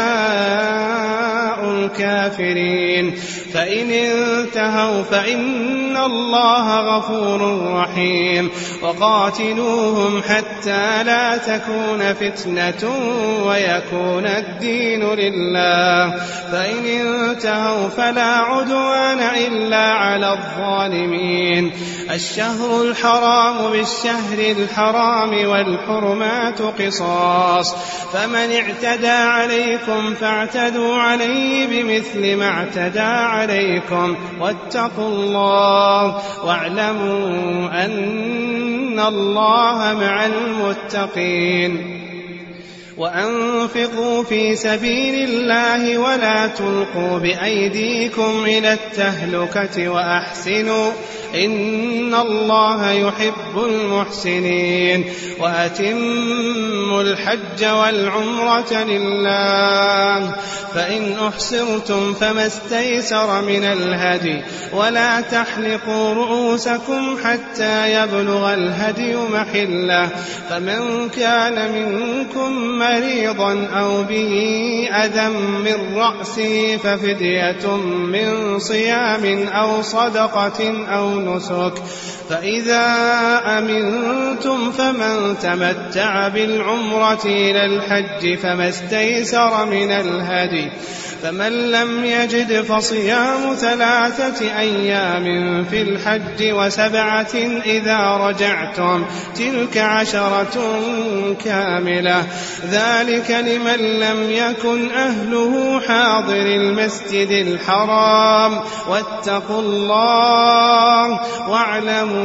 B: جزاء الكافرين. فإن انتهوا فإن الله غفور رحيم. وقاتلوهم حتى لا تكون فتنة ويكون الدين لله، فإن انتهوا فلا عدوان إلا على الظالمين. الشهر الحرام بالشهر الحرام والحرمات قصاص، فمن اعتدى عليكم فاعتدوا عليه بمثل ما اعتدى عليكم، واتقوا الله واعلموا أن الله مع المتقين. وأنفقوا في سبيل الله ولا تلقوا بأيديكم إلى التهلكة وأحسنوا إن الله يحب المحسنين وأتموا الحج والعمرة لله فإن أحصرتم فما استيسر من الهدي ولا تحلقوا رؤوسكم حتى يبلغ الهدي محله فمن كان منكم مريضا أو به أذى من رأسه ففدية من صيام أو صدقة أو نسك فإذا أمنتم فمن تمتع بالعمرة إلى الحج فما استيسر من الهدي فمن لم يجد فصيام ثلاثة أيام في الحج وسبعة إذا رجعتم تلك عشرة كاملة ذلك لمن لم يكن أهله حاضر المسجد الحرام واتقوا الله واعلموا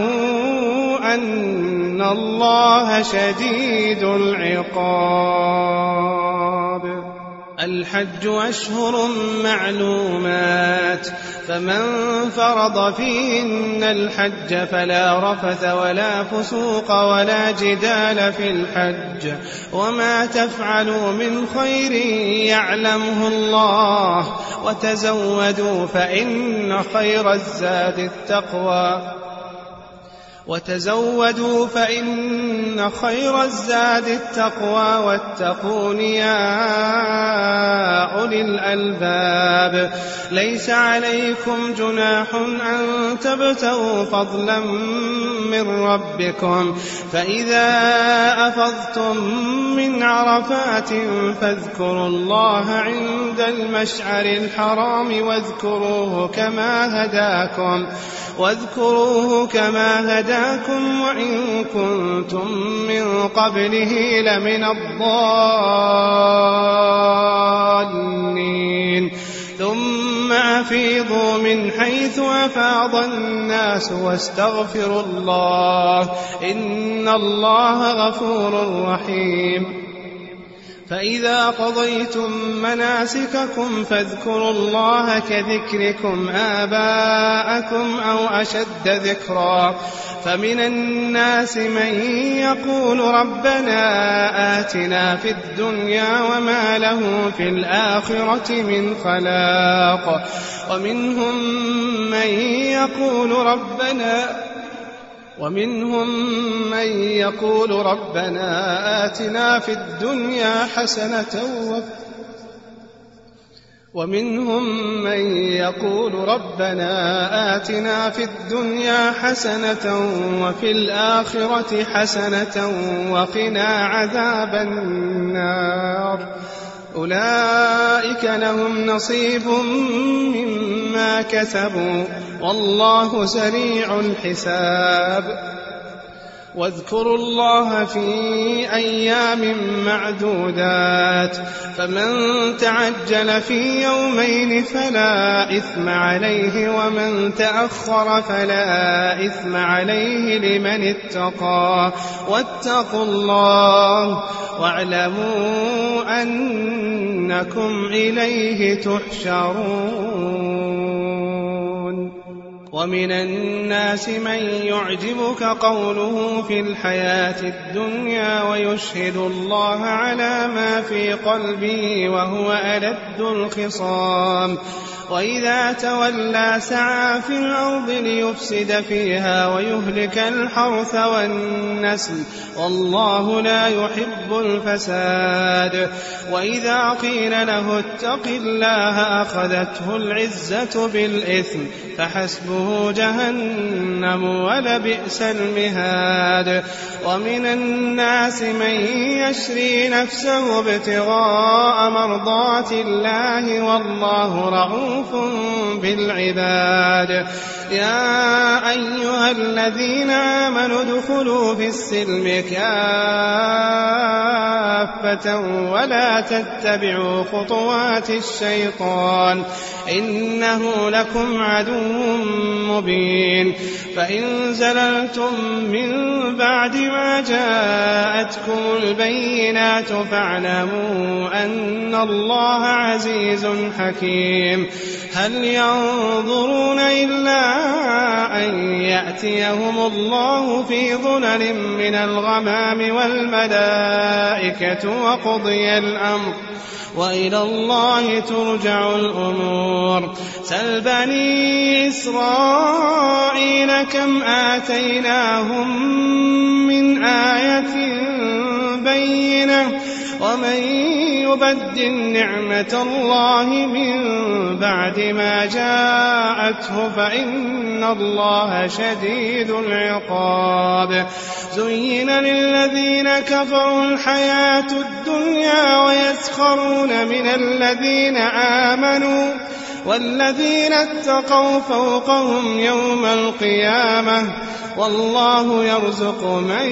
B: أن الله شديد العقاب الحج أشهر معلومات فمن فرض فيهن الحج فلا رفث ولا فسوق ولا جدال في الحج وما تفعلوا من خير يعلمه الله وتزودوا فإن خير الزاد التقوى وتزودوا فإن خير الزاد التقوى واتقون يا أولي الألباب ليس عليكم جناح أن تبتغوا فضلا من ربكم فإذا أفضتم من عرفات فاذكروا الله عند المشعر الحرام واذكروه كما هداكم واذكروه كما هداكم وإن كنتم من قبله لمن الضالين ثم أفيضوا من حيث أفاض الناس واستغفروا الله إن الله غفور رحيم فإذا قضيتم مناسككم فاذكروا الله كذكركم آباءكم أو أشد ذكرا فمن الناس من يقول ربنا آتنا في الدنيا وما له في الآخرة من خلاق ومنهم من يقول ربنا ومنهم من يقول ربنا آتنا في الدنيا حسنة ومنهم من يقول ربنا آتنا في الدنيا حسنة وفي الآخرة حسنة وقنا عذاب النار أولئك لهم نصيب مما كسبوا والله سريع الحساب واذكروا الله في أيام معدودات فمن تعجل في يومين فلا إثم عليه ومن تأخر فلا إثم عليه لمن اتقى واتقوا الله واعلموا أنكم إليه تحشرون ومن الناس من يعجبك قوله في الحياة الدنيا ويشهد الله على ما في قلبه وهو ألد الخصام وإذا تولى سعى في الأرض ليفسد فيها ويهلك الحرث والنسل والله لا يحب الفساد وإذا قيل له اتق الله أخذته العزة بالإثم فحسبه جهنم ولبئس المهاد ومن الناس من يشري نفسه ابتغاء مرضات الله والله رؤوف بالعباد يا أيها الذين آمنوا ادخلوا في السلم كافة ولا تتبعوا خطوات الشيطان إنه لكم عدو مبين. فإن زللتم من بعد ما جاءتكم البينات فاعلموا أن الله عزيز حكيم. هل ينظرون إلا أن يأتيهم الله في ظلل من الغمام والملائكة وقضي الأمر وإلى الله ترجع الأمور. سل بني إسرائيل كم آتيناهم من آية بينة ومن يبدل نعمة الله من بعد ما جاءته فإن الله شديد العقاب. زين للذين كفروا الحياة الدنيا ويسخرون من الذين آمنوا والذين اتقوا فوقهم يوم القيامة والله يرزق من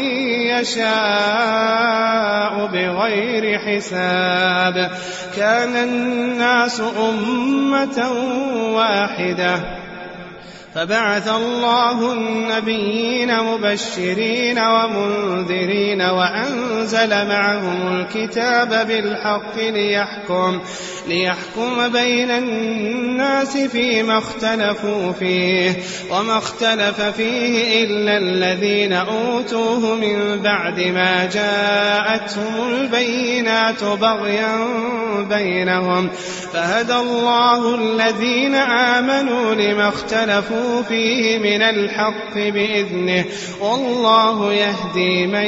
B: يشاء بغير حساب. كان الناس أمة واحدة فبعث الله النبيين مبشرين ومنذرين وأنزل معهم الكتاب بالحق ليحكم, ليحكم بين الناس فيما اختلفوا فيه وما اختلف فيه إلا الذين أوتوه من بعد ما جاءتهم البينات بغيا بينهم فهدى الله الذين آمنوا لما اختلفوا فيه من الحق بإذنه والله يهدي من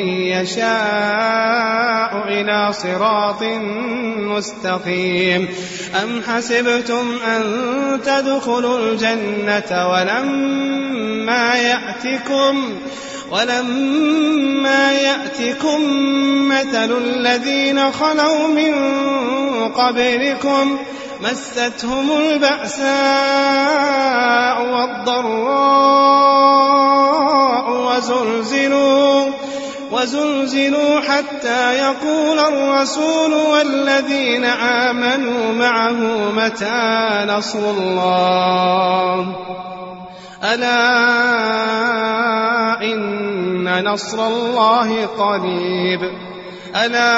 B: يشاء إلى صراط مستقيم. أم حسبتم أن تدخلوا الجنة ولما يأتكم ولما يأتكم مثل الذين خلوا من قبلكم مستهم البأساء والضراء وزلزلوا, وزلزلوا حتى يقول الرسول والذين آمنوا معه متى نصر الله ألا إن نصر الله قريب ألا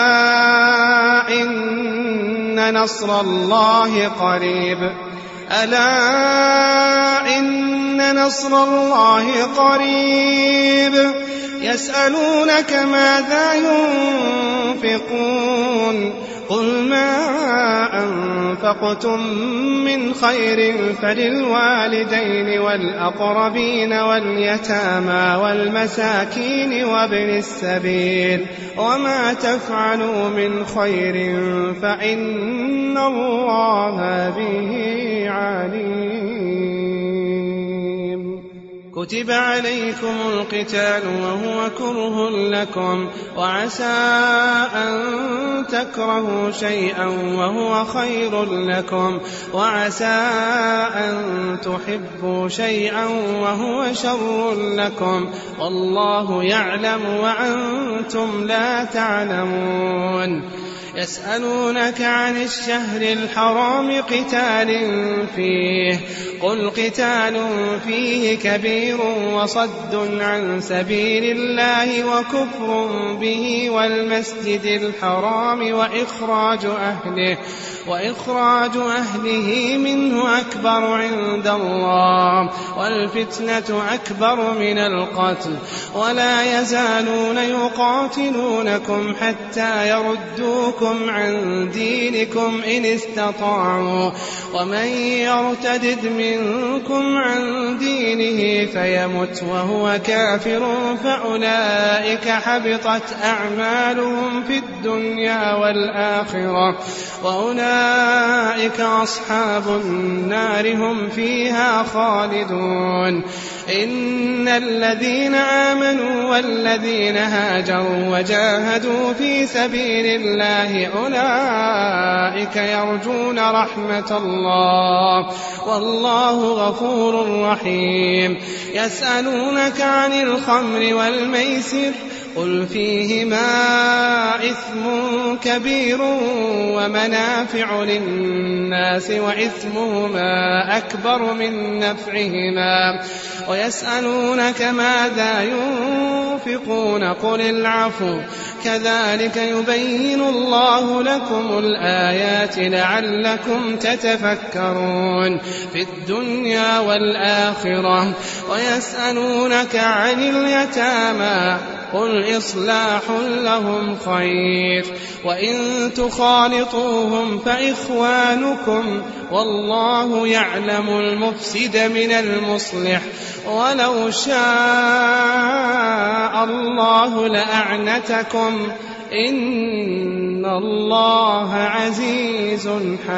B: إن نصر الله قريب ألا إن نصر الله قريب. يسألونك ماذا ينفقون قل ما أنفقتم من خير فللوالدين والأقربين واليتامى والمساكين وابن السبيل وما تفعلوا من خير فإن الله به عليم. كتب عليكم القتال وهو كره لكم وعسى أن تكرهوا شيئا وهو خير لكم وعسى أن تحبوا شيئا وهو شر لكم والله يعلم وأنتم لا تعلمون. يسألونك عن الشهر الحرام قتال فيه قل قتال فيه كبير وصد عن سبيل الله وكفر به والمسجد الحرام وإخراج أهله وإخراج أهله منه أكبر عند الله والفتنة أكبر من القتل ولا يزالون يقاتلونكم حتى يردوكم عن دينكم إن استطاعوا ومن يرتدد منكم عن دينه فيمت وهو كافر فأولئك حبطت أعمالهم في الدنيا والآخرة وأولئك أصحاب النار هم فيها خالدون. إن الذين آمنوا والذين هاجروا وجاهدوا في سبيل الله أولئك يرجون رحمة الله والله غفور رحيم. يسألونك عن الخمر والميسر قل فيهما إثم كبير ومنافع للناس وإثمهما أكبر من نفعهما ويسألونك ماذا ينفقون قل العفو كذلك يبين الله لكم الآيات لعلكم تتفكرون في الدنيا والآخرة ويسألونك عن اليتامى قل إصلاح لهم خير وإن تخالطوهم فإخوانكم والله يعلم المفسد من المصلح ولو شاء الله لأعنتكم إن الله عزيز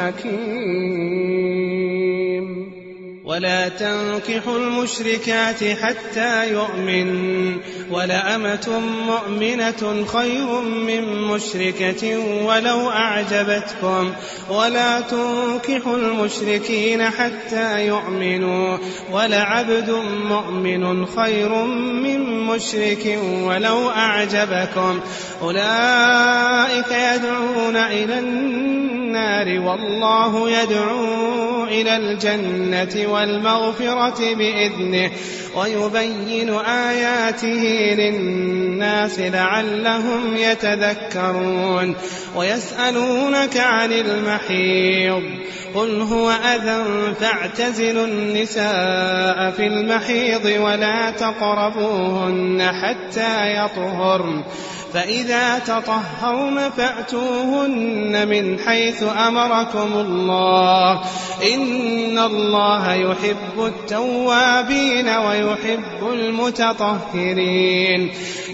B: حكيم ولا تنكحوا المشركات حتى يؤمن ولأمة مؤمنة خير من مشركة ولو أعجبتكم ولا تنكحوا المشركين حتى يؤمنوا ولعبد مؤمن خير من مشرك ولو أعجبكم أولئك يدعون إلى النار والله يدعو إلى الجنة والمغفرة بإذنه ويبين آياته للناس لعلهم يتذكرون ويسألونك عن المحيض قل هو أذى فاعتزلوا النساء في المحيض ولا تقربوهن حتى يطهرن فإذا تطهرن فأتوهن من حيث أمركم الله إن الله يحب التوابين ويحب المتطهرين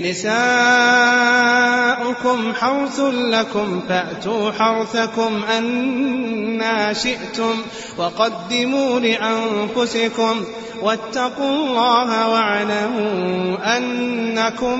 B: نساؤكم حرث لكم فأتوا حرثكم أنى شئتم وقدموا لأنفسكم واتقوا الله واعلموا أنكم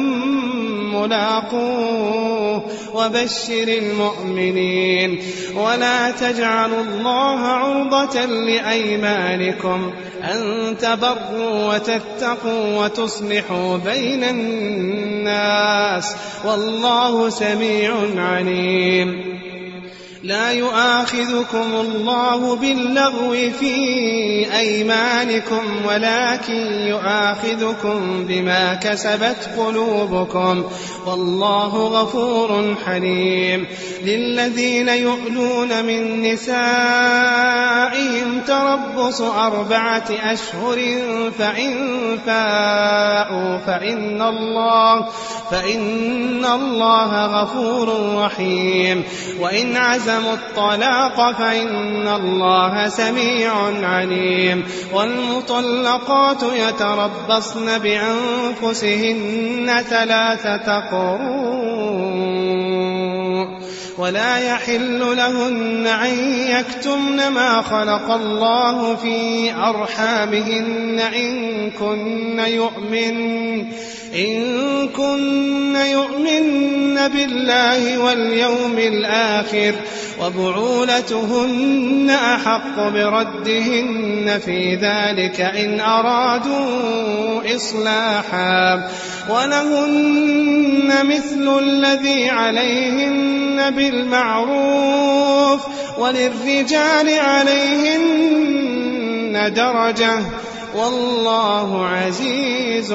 B: ملاقوه وبشر المؤمنين ولا تجعلوا الله عرضة لأيمانكم أن تبروا وتتقوا وتصلحوا بين الناس والله سميع عليم لا يؤاخذكم الله باللغو في أيمانكم ولكن يؤاخذكم بما كسبت قلوبكم والله غفور حليم للذين يؤلون من نسائهم تربص أربعة أشهر فإن فاءوا فإن الله فإن الله غفور رحيم وإن عزموا الطلاق فإن الله سميع عليم والمطلقات يتربصن بأنفسهن ثلاثة قروء ولا يحل لهن أن يكتمن ما خلق الله في أرحامهن إن كن يؤمن إن كن يؤمن بالله واليوم الآخر وبعولتهن أحق بردهن في ذلك إن أرادوا إصلاحا ولهن مثل الذي عليهن بالمعروف وللرجال عليهن درجة والله عزيز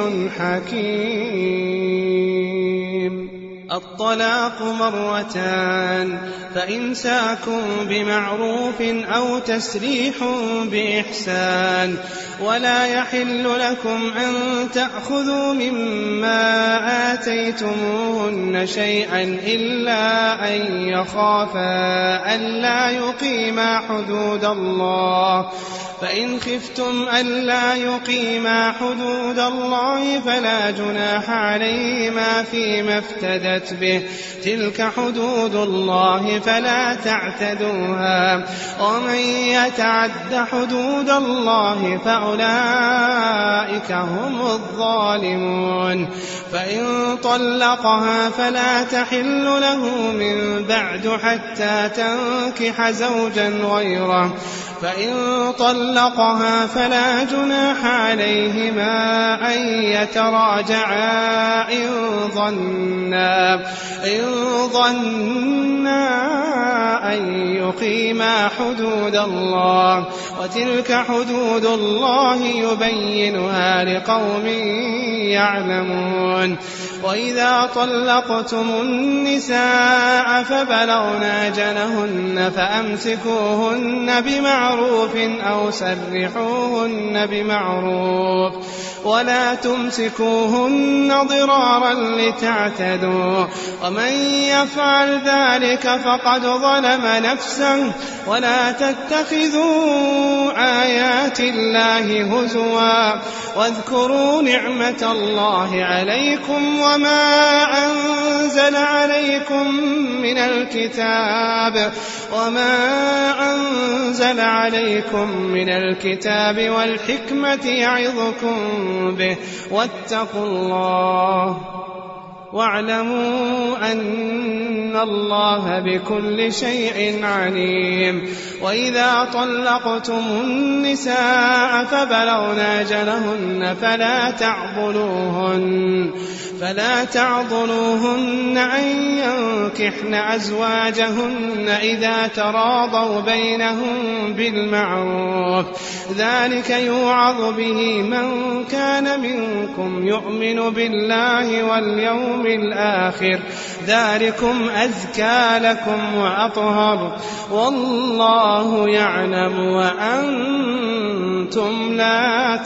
B: حكيم الطلاق مرتان فإمساك بمعروف أو تسريح بإحسان ولا يحل لكم أن تأخذوا مما آتيتموهن شيئا إلا أن يخافا ألا يقيما حدود الله فإن خفتم ألا يقيما حدود الله فلا جناح عليهما فيما افتدت به تلك حدود الله فلا تعتدوها ومن يتعد حدود الله فأولئك هم الظالمون فإن طلقها فلا تحل له من بعد حتى تنكح زوجا غيره فإن طلقها فلا جناح عليهما أن يتراجعا إن ظنا إن ظنا أن يقيما حدود الله، وتلك حدود الله يبينها لقوم يعلمون. وإذا طلقتم النساء فبلغن أجلهن فأمسكوهن بمعروف أو سرحوهن بمعروف، ولا تمسكوهن ضرارا لتعتدوا، ومن يفعل ذلك فقد ظلم نفسه. ولا تتخذوا آيات الله هزوا، واذكروا نعمة الله عليكم وما أنزل عليكم من الكتاب وما أنزل عليكم من الكتاب والحكمة يعظكم به، واتقوا الله واعلموا أن الله بكل شيء عليم. وإذا طلقتم النساء فبلغن أجلهن فلا تعضلوهن فلا تعضلوهن أن ينكحن أزواجهن إذا تراضوا بينهم بالمعروف، ذلك يوعظ به من كان منكم يؤمن بالله واليوم الآخر، ذلكم أزكى لكم وأطهر، والله يعلم وأنتم لا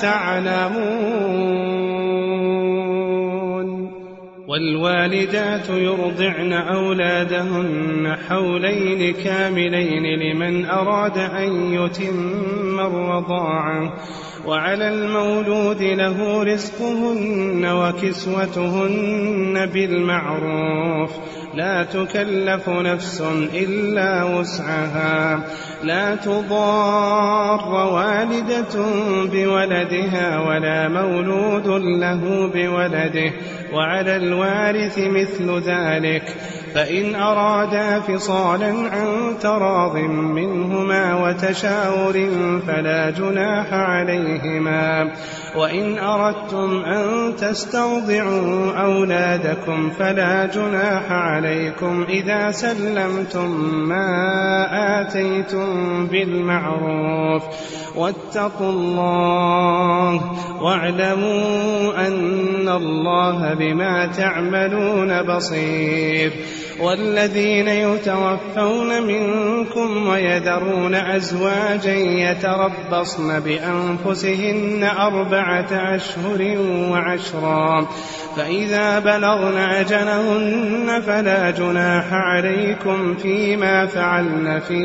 B: تعلمون. والوالدات يرضعن أولادهن حولين كاملين لمن أراد أن يتم الرضاعة، وعلى المولود له رزقهن وكسوتهن بالمعروف، لا تكلف نفس إلا وسعها، لا تضار والدة بولدها ولا مولود له بولده، وعلى الوارث مثل ذلك، فإن أرادا فصالا عن تراض منهما وتشاور فلا جناح عليهما. وإن أردتم أن تسترضعوا أولادكم فلا جناح عليكم إذا سلمتم ما آتيتم بالمعروف، واتقوا الله واعلموا أن الله بما تعملون بصير. والذين يتوفون منكم ويذرون أزواجا يتربصن بأنفسهن أربعة أشهر وعشرا، فإذا بلغن أجلهن فلا جناح عليكم فيما فعلن في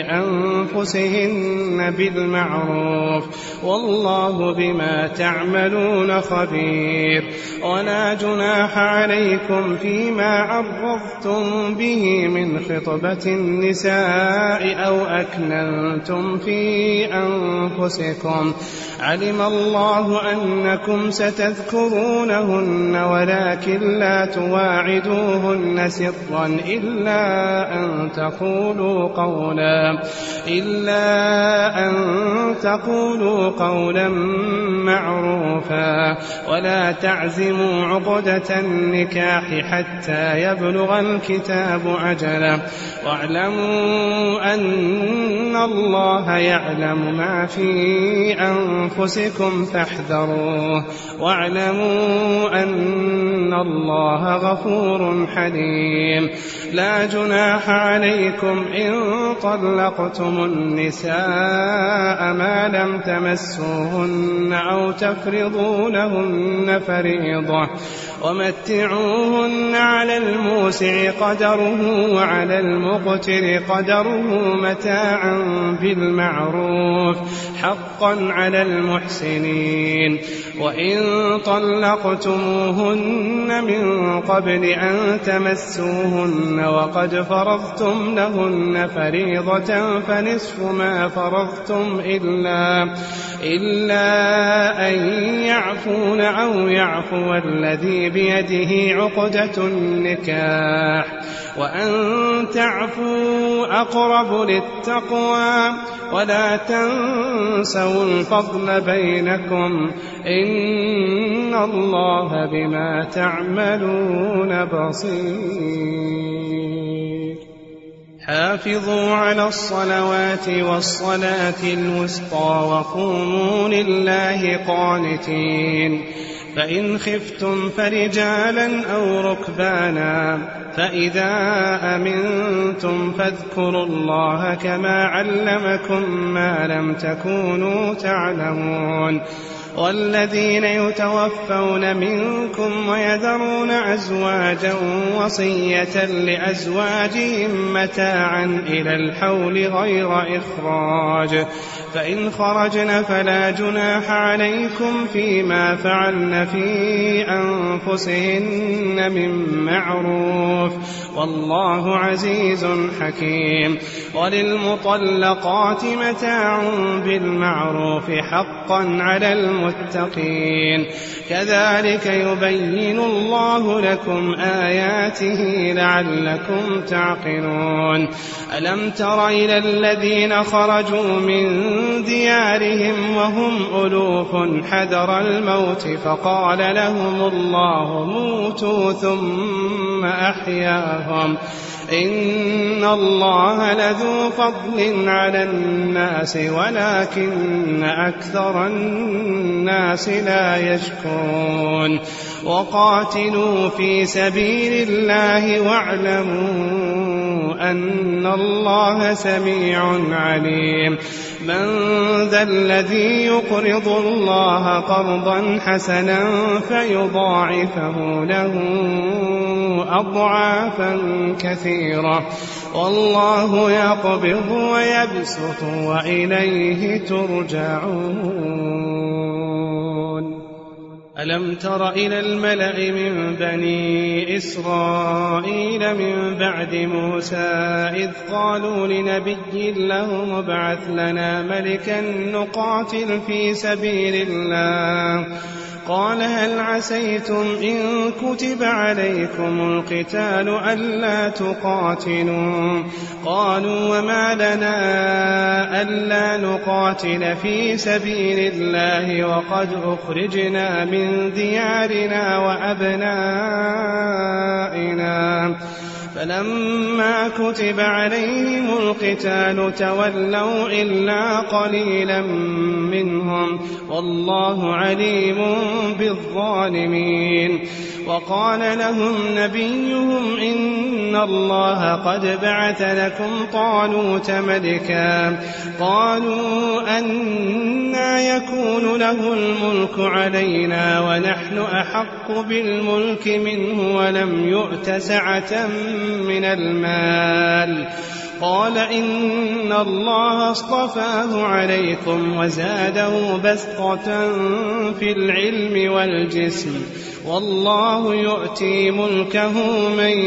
B: أنفسهن بالمعروف، والله بما تعملون خبير. ولا جناح عليكم فيما عرضتم به من خطبة النساء أو أكننتم في أنفسكم، علم الله أنكم ستذكرونهن ولكن لا تواعدوهن سرا إلا أن تقولوا قولا إلا أن تقولوا قولا معروفا، ولا تعزموا عقدة النكاح حتى يبلغ الكتاب أجله، واعلموا أن الله يعلم ما في أنفسكم فاحذروه، واعلموا أن الله غفور حليم. لا جناح عليكم إن طلقتم النساء ما لم تمسوهن أو تفرضوا لهن فريضة، ومتعوهن على الموسع قدره وعلى المقتر قدره متاعا بالمعروف، حقا على المحسنين. وإن طلقتموهن من قبل أن تمسوهن وقد فرضتم لهن فريضة فنصف ما فرضتم إلا إلا, إلا أن يعفون أو يعفو الذي بيده عقدة النكاح وأن تعفوا أقرب للتقوى ولا تنسوا الفضل بينكم إن الله بما تعملون بصير. حافظوا على الصلوات والصلاة الوسطى وقوموا لله قانتين. فإن خفتم فرجالا أو ركبانا فإذا أمنتم فاذكروا الله كما علمكم ما لم تكونوا تعلمون. والذين يتوفون منكم ويذرون أزواجا وصية لأزواجهم متاعا إلى الحول غير إخراج فإن خرجن فلا جناح عليكم فيما فعلن في أنفسهن من معروف والله عزيز حكيم. وللمطلقات متاع بالمعروف حقا على المتقين كذلك يبين الله لكم آياته لعلكم تعقلون. ألم تر إلى الذين خرجوا من ديارهم وهم ألوف حذر الموت فقال لهم الله موتوا ثم أحياهم إن الله لذو فضل على الناس ولكن أكثر الناس لا يشكرون. وقاتلوا في سبيل الله واعلموا أن الله سميع عليم. من ذا الذي يقرض الله قرضا حسنا فيضاعفه له أضعافا كثيرة والله يقبض ويبسط وإليه ترجعون. ألم تر إلى الملأ من بني إسرائيل من بعد موسى إذ قالوا لنبي له ابعث لنا ملكا نقاتل في سبيل الله قال هل عسيتم إن كتب عليكم القتال ألا تقاتلوا قالوا وما لنا ألا نقاتل في سبيل الله وقد أخرجنا من ديارنا وأبنائنا فلما كتب عليهم القتال تولوا إلا قليلا منهم والله عليم بالظالمين. وقال لهم نبيهم إن الله قد بعث لكم طالوت ملكا قالوا أنى يكون له الملك علينا ونحن أحق بالملك منه ولم يؤت سعة من المال قال إن الله اصطفاه عليكم وزاده بسطة في العلم والجسم والله يؤتي ملكه من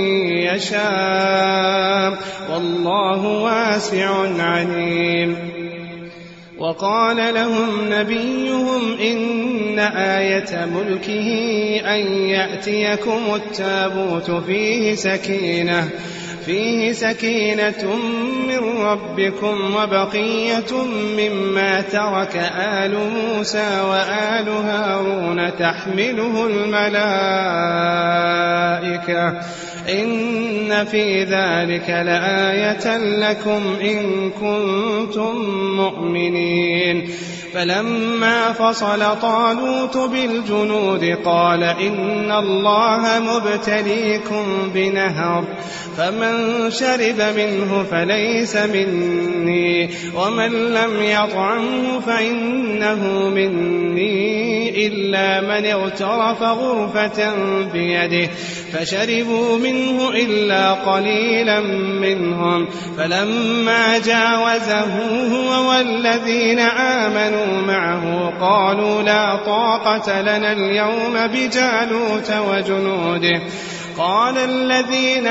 B: يشاء والله واسع عليم. وقال لهم نبيهم إن آية ملكه أن يأتيكم التابوت فيه سكينة فيه سكينة من ربكم وبقية مما ترك آل موسى وآل هارون تحمله الملائكة إن في ذلك لآية لكم إن كنتم مؤمنين. فلما فصل طالوت بالجنود قال إن الله مبتليكم بنهر فمن شرب منه فليس مني ومن لم يطعمه فإنه مني إلا من اغترف غرفة بيده فشربوا منه إلا قليلا منهم فلما جاوزه هو والذين آمنوا معه قالوا لا طاقة لنا اليوم بجالوت وجنوده قال الذين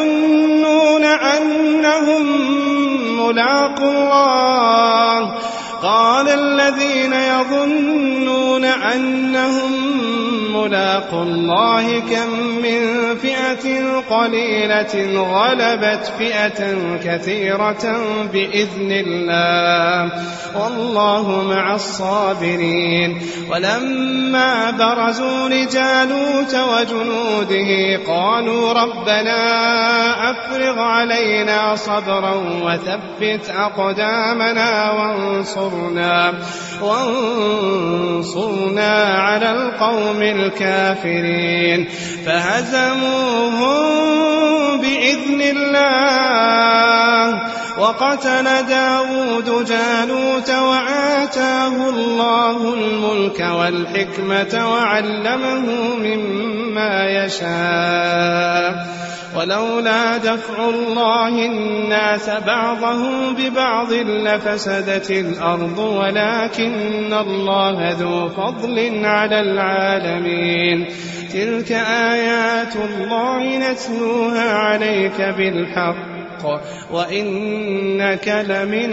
B: يظنون أنهم ملاقو الله قال الذين يظنون أنهم ملاقو الله كم من فئة قليلة غلبت فئة كثيرة بإذن الله والله مع الصابرين. ولما برزوا لجالوت وجنوده قالوا ربنا أفرغ علينا صبرا وثبت أقدامنا وانصرنا, وانصرنا على القوم الكافرين. فهزموهم بإذن الله وقتل داود جالوت وآتاه الله الملك والحكمة وعلمه مما يشاء. ولولا دفع الله الناس بعضهم ببعض لفسدت الأرض ولكن الله ذو فضل على العالمين. تلك آيات الله نتلوها عليك بالحق وإنك لمن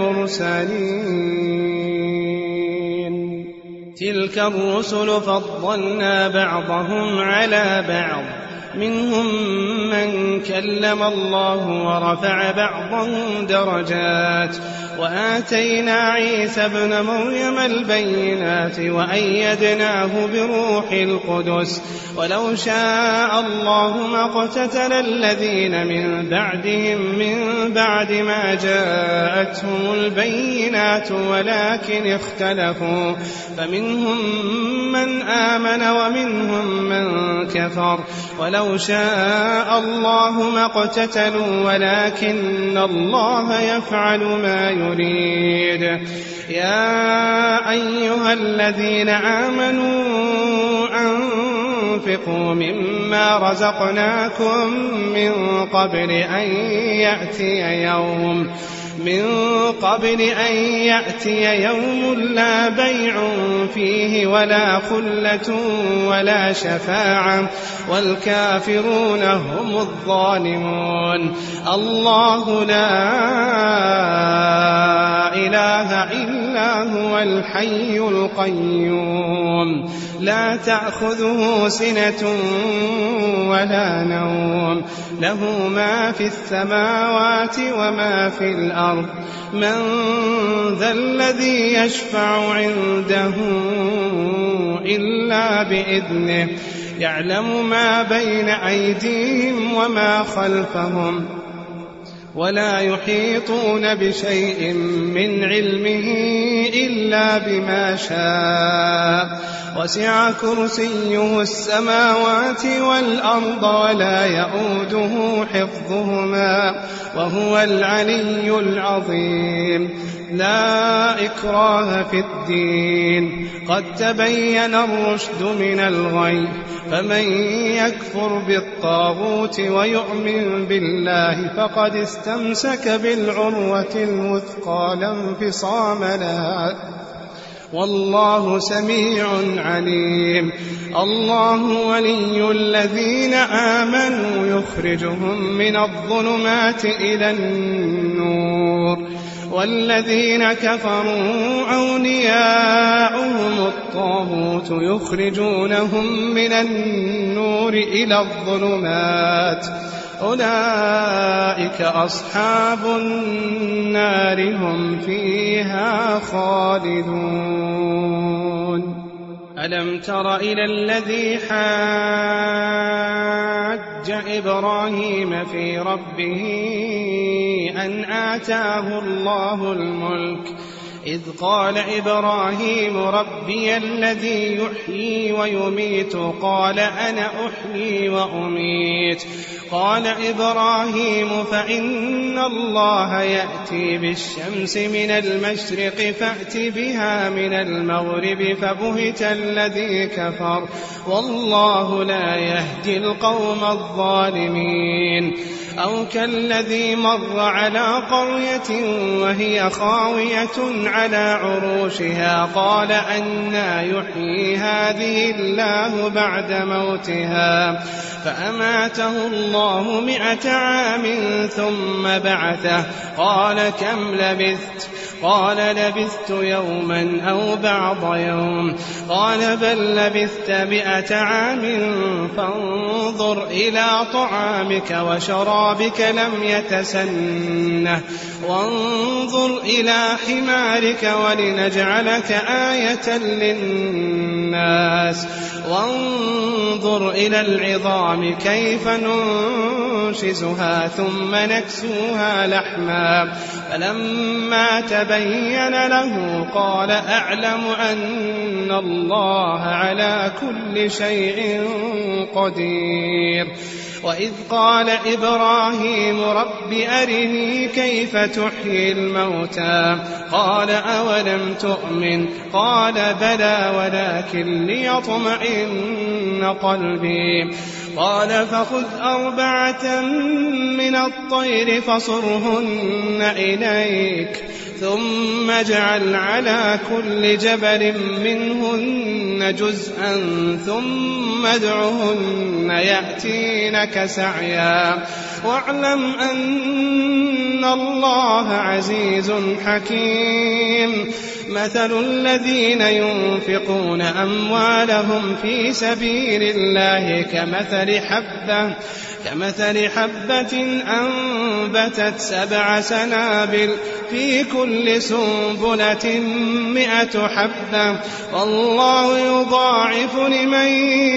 B: المرسلين. تلك الرسل فضلنا بعضهم على بعض منهم من كلم الله ورفع بعضهم درجات وآتينا عيسى ابن مريم البينات وأيدناه بروح القدس. ولو شاء الله ما اقتتل الذين من بعدهم من بعد ما جاءتهم البينات ولكن اختلفوا فمنهم من آمن ومنهم من كفر. ولو شاء الله ما اقتتلوا ولكن الله يفعل ما يريد. يا أيها الذين آمنوا أنفقوا مما رزقناكم من قبل أن يأتي يوم من قبل أن يأتي يوم لا بيع فيه ولا خلة ولا شفاعة والكافرون هم الظالمون. الله لا إله إلا هو الحي القيوم لا تأخذه سنة ولا نوم له ما في السماوات وما في الأرض. من ذا الذي يشفع عنده إلا بإذنه يعلم ما بين أيديهم وما خلفهم ولا يحيطون بشيء من علمه إلا بما شاء. وسع كرسيه السماوات والأرض ولا يؤوده حفظهما وهو العلي العظيم. لا إكراه في الدين قد تبين الرشد من الغي فمن يكفر بالطاغوت ويؤمن بالله فقد استمسك بالعروة الوثقى لا انفصام لها والله سميع عليم. الله ولي الذين آمنوا يخرجهم من الظلمات إلى النور والذين كفروا أولياؤهم الطاغوت يخرجونهم من النور إلى الظلمات أولئك أصحاب النار هم فيها خالدون. ألم تر إلى الذي حاج إبراهيم في ربه أن آتاه الله الملك إذ قال إبراهيم ربي الذي يحيي ويميت قال أنا أحيي وأميت. قال إبراهيم فإن الله يأتي بالشمس من المشرق فأت بها من المغرب فبهت الذي كفر والله لا يهدي القوم الظالمين. أو كالذي مر على قرية وهي خاوية على عروشها قال أنى يحيي هذه الله بعد موتها فأماته الله مئة عام ثم بعثه قال كم لبثت قال لبثت يوما أو بعض يوم قال بل لبثت مئة عام فانظر إلى طعامك وشرابك لم يتسنه وانظر إلى حمارك ولنجعلك آية للناس وانظر إلى العظام كيف ننشزها ثم نكسوها لحما فلما تبين له قال أعلم أن الله على كل شيء قدير. وإذ قال إبراهيم رب أرني كيف تحيي الموتى قال أولم تؤمن قال بلى ولكن ليطمئن قلبي قال فخذ أربعة من الطير فصرهن إليك ثم اجعل على كل جبل منهن جزءا ثم ادعهن يأتينك سعيا واعلم أن الله عزيز حكيم. مثل الذين ينفقون أموالهم في سبيل الله كمثل حبة كمثل حبة أنبتت سبع سنابل في كل سنبلة مئة حبة والله يضاعف لمن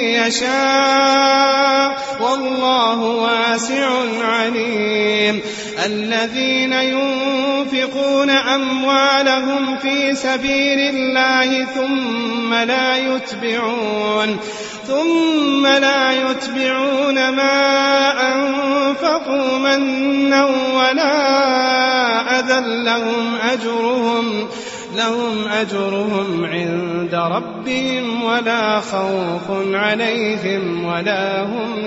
B: يشاء والله واسع عليم. الذين ينفقون أموالهم في سبيل الله ثم لا يتبعون ثم لا يتبعون ما أنفقوا منا ولا أذى لهم أجرهم لهم أجرهم عند ربهم ولا خوف عليهم ولا هم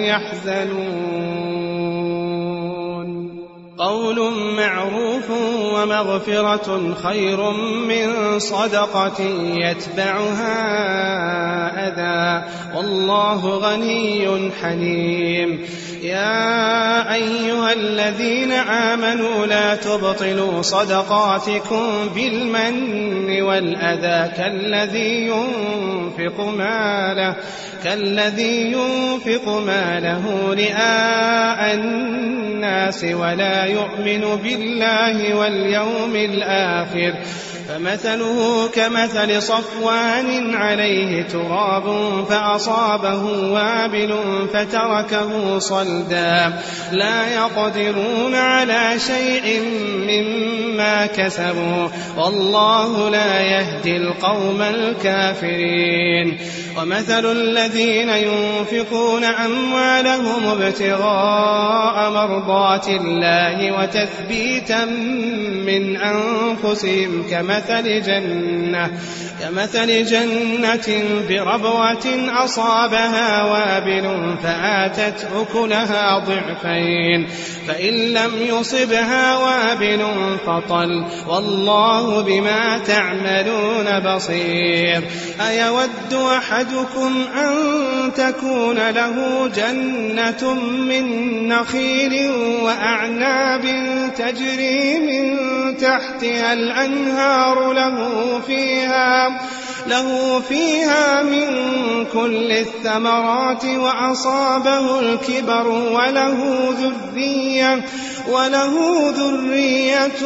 B: يحزنون. قول معروف ومغفرة خير من صدقة يتبعها أذى والله غني حليم. يا أيها الذين آمنوا لا تبطلوا صدقاتكم بالمن والأذى كالذي ينفق ماله كالذي ينفق ماله رئاء الناس ولا يؤمن بالله واليوم الآخر فمثله كمثل صفوان عليه تراب فأصابه وابل فتركه صلدا لا يقدرون على شيء مما كسبوا والله لا يهدي القوم الكافرين. ومثل الذين ينفقون أموالهم ابتغاء مرضات الله وتثبيتا من أنفسهم كمثل جنة كمثل جنة بربوة أصابها وابل فآتت أكلها ضعفين فإن لم يصبها وابل فطل والله بما تعملون بصير. أيود أحدكم أن تكون له جنة من نخيل وأعناب تجري من تحتها الأنهار له فيها له فيها من كل الثمرات وأصابه الكبر وله ذرية وله ذرية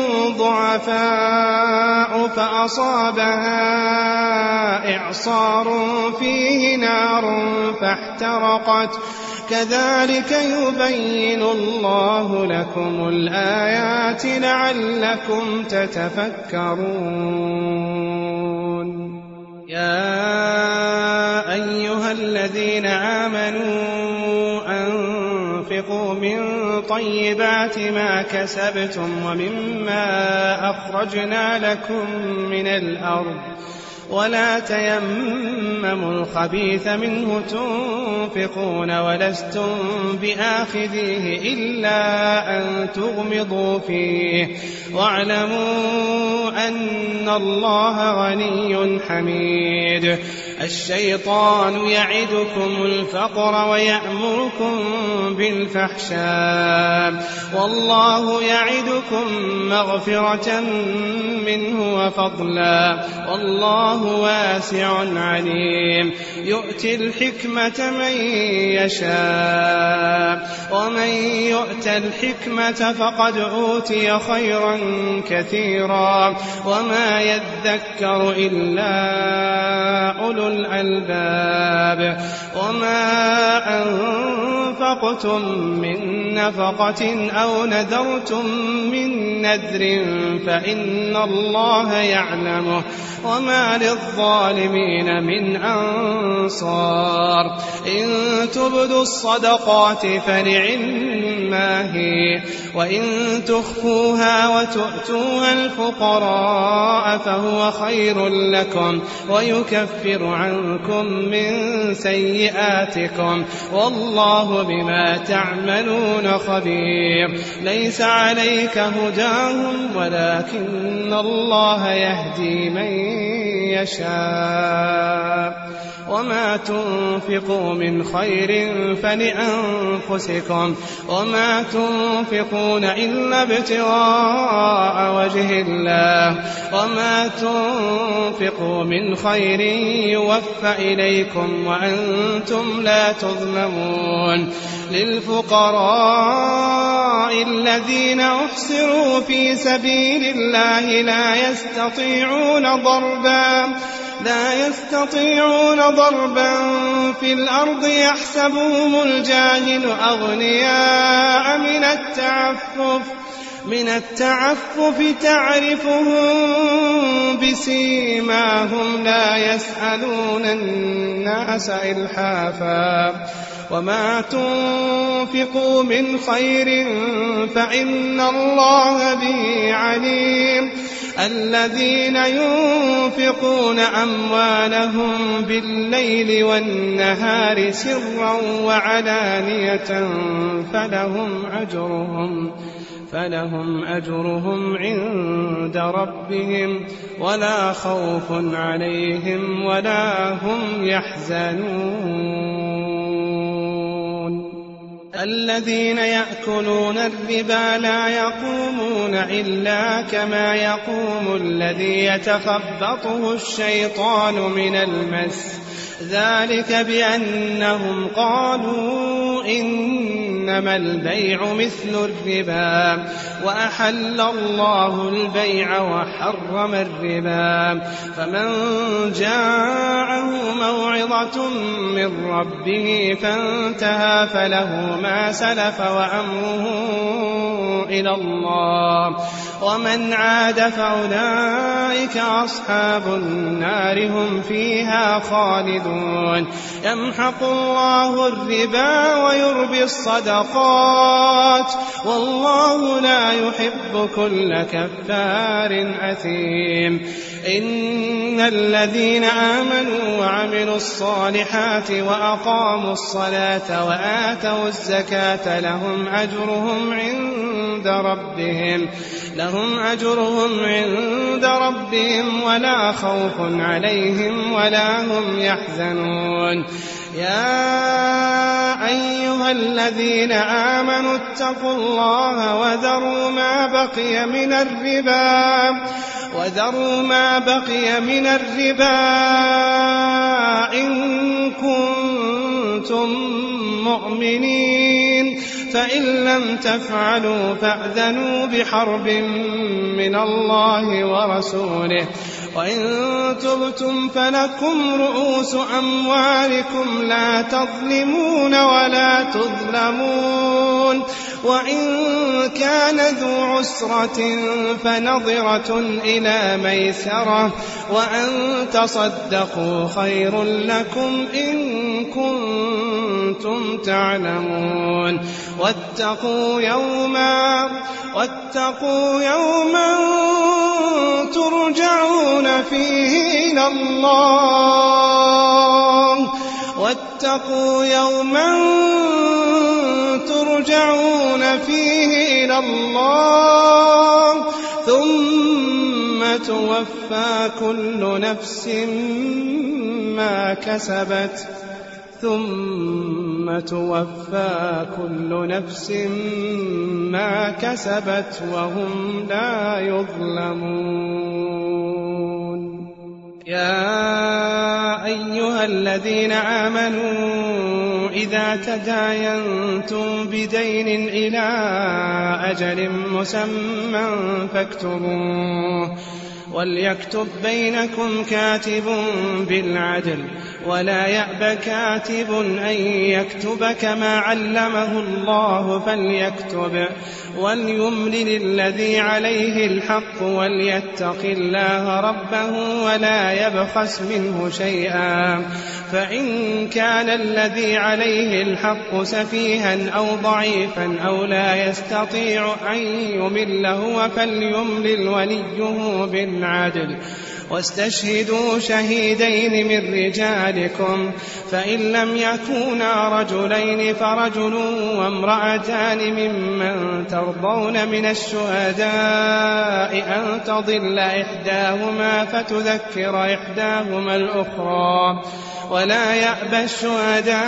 B: ضعفاء فأصابها إعصار فيه نار فاحترقت كذلك يبين الله لكم الآيات لعلكم تتفكرون. يا أيها الذين آمنوا أنفقوا من طيبات ما كسبتم ومما أخرجنا لكم من الأرض ولا تيمموا الخبيث منه تنفقون ولستم بآخذيه إلا أن تغمضوا فيه واعلموا أن الله غني حميد. الشيطان يعدكم الفقر ويأمركم بالفحشاء والله يعدكم مغفرة منه وفضلا والله واسع عليم. يؤتي الحكمة من يشاء ومن يؤت الحكمة فقد أوتي خيرا كثيرا وما يذكر إلا أولو الألباب. وما أنفقتم من نفقة أو نذرتم من نذر فإن الله يعلمه وما للظالمين من أنصار. إن تبدوا الصدقات فنعما هي وإن تخفوها وتؤتوها الفقراء فهو خير لكم ويكفر عنكم من سيئاتكم والله بما تعملون خبير. ليس عليك هداهم ولكن الله يهدي من يشاء. وما تنفقوا من خير فلأنفسكم وما تنفقون إلا ابتغاء وجه الله وما تنفقوا من خير يوفى إليكم وأنتم لا تظلمون. للفقراء الذين أحصروا في سبيل الله لا يستطيعون ضربا لا يستطيعون ضربا في الأرض يحسبهم الجاهل أغنياء من التعفف من التعفف تعرفهم بسيماهم لا يسألون الناس إلحافا. وما تنفقوا من خير فإن الله به عليم. الذين ينفقون أموالهم بالليل والنهار سرا وعلانية فلهم أجرهم فلهم أجرهم عند ربهم ولا خوف عليهم ولا هم يحزنون. الذين يأكلون الربا لا يقومون إلا كما يقوم الذي يتخبطه الشيطان من المس. ذلك بأنهم قالوا إنما البيع مثل الربا وأحل الله البيع وحرم الربا. فمن جاءه موعظة من ربه فانتهى فله ما سلف وأمره إلى الله ومن عاد فأولئك أصحاب النار هم فيها خالدون. يمحق الله الربا ويربي الصدقات والله لا يحب كل كفار أثيم. إن الذين آمنوا وعملوا الصالحات وأقاموا الصلاة وآتوا الزكاة لهم أجرهم عند ربهم لهم أجرهم عند ربهم ولا خوف عليهم ولا هم يحزنون. يا أيها الذين آمنوا اتقوا الله وذروا ما بقي من الربا وذروا ما بقي من الربا إن كنتم مؤمنين فإن لم تفعلوا فأذنوا بحرب من الله ورسوله وإن تبتم فلكم رؤوس أموالكم لا تظلمون ولا تظلمون. وإن كان ذو عسرة فنظرة إلى ميسرة وأن تصدقوا خير لكم إن كنتم تعلمون. واتقوا يوما واتقوا يوما ترجعون فيه إلى الله واتقوا يوما ترجعون فيه إلى الله ثم توفى كل نفس ما كسبت ثم توفى كل نفس ما كسبت وهم لا يظلمون. يا أيها الذين آمنوا إذا تداينتم بدين إلى أجل مسمى فاكتبوه وليكتب بينكم كاتب بالعدل ولا يأب كاتب أن يكتب كما علمه الله فليكتب وليملل الذي عليه الحق وليتق الله ربه ولا يبخس منه شيئا فإن كان الذي عليه الحق سفيها أو ضعيفا أو لا يستطيع أن يمل هو فليملل وليه بالعدل واستشهدوا شهيدين من رجالكم فإن لم يكونا رجلين فرجل وامرأتان ممن ترضون من الشهداء أن تضل إحداهما فتذكر إحداهما الأخرى ولا يأبى الشهداء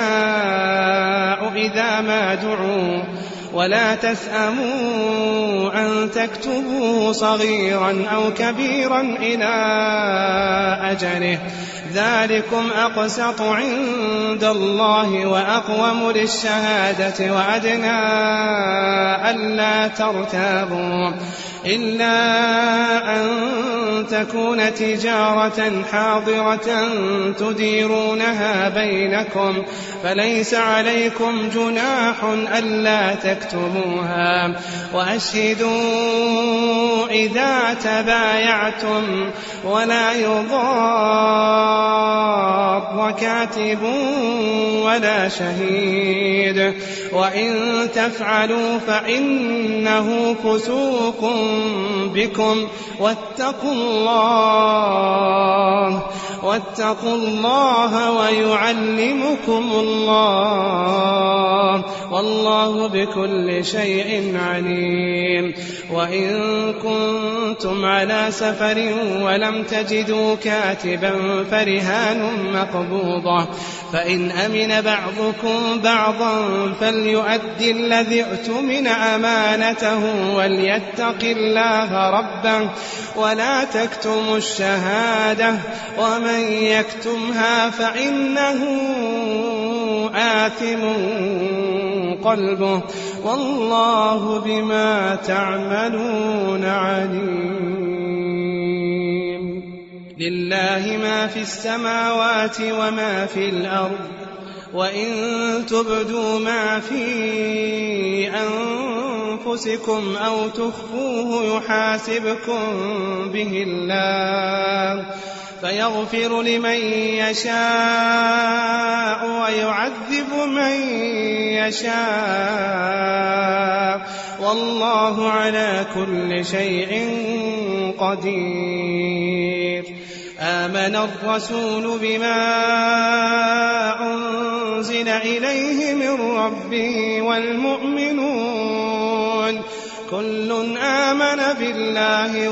B: إذا ما دعوا ولا تسأموا أن تكتبوه صغيرا أو كبيرا إلى أجله ذلكم أقسط عند الله وأقوم للشهادة وأدنى ألا ترتابوا إلا أن تكون تجارة حاضرة تديرونها بينكم فليس عليكم جناح ألا تكتبوها وأشهدوا إذا تبايعتم ولا يضار كاتب ولا شهيد وإن تفعلوا فإنه فسوق بكم واتقوا الله واتقوا الله ويعلمكم الله والله بكل شيء عليم. وإن كنتم على سفر ولم تجدوا كاتبا فرهان مقبوضة فإن أمن بعضكم بعضا فليؤدي الذي اؤتمن أمانته وليتق الله ربه ولا تكتموا الشهادة ومن يكتمها فإنه آثم قلبه والله بما تعملون عليم. لله ما في السماوات وما في الأرض وإن تبدوا ما في أنفسكم أو تخفوه يحاسبكم به الله فيغفر لمن يشاء ويعذب من يشاء والله على كل شيء قدير. آمن الرسول بما أنزل إليه من ربه والمؤمنون كل آمن بالله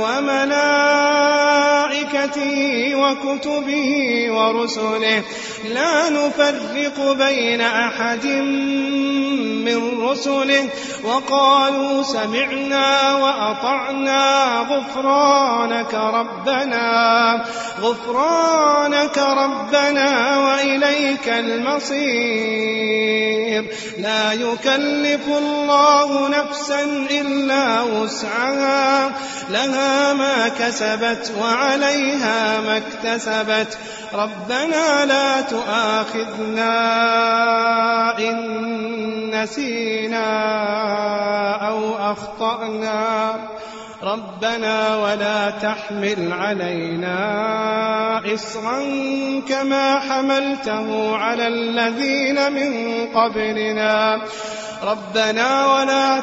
B: وملائكته وكتبه ورسله لا نفرق بين أحد من رسله وقالوا سمعنا وأطعنا غفرانك ربنا غفرانك ربنا وإليك المصير. لا يكلف الله نفسا إلا وسعها لها ما كسبت وعليها ما اكتسبت ربنا لا تؤاخذنا إن نسينا أو أخطأنا ربنا ولا تحمل علينا إصرا كما حملته على الذين من قبلنا ربنا ولا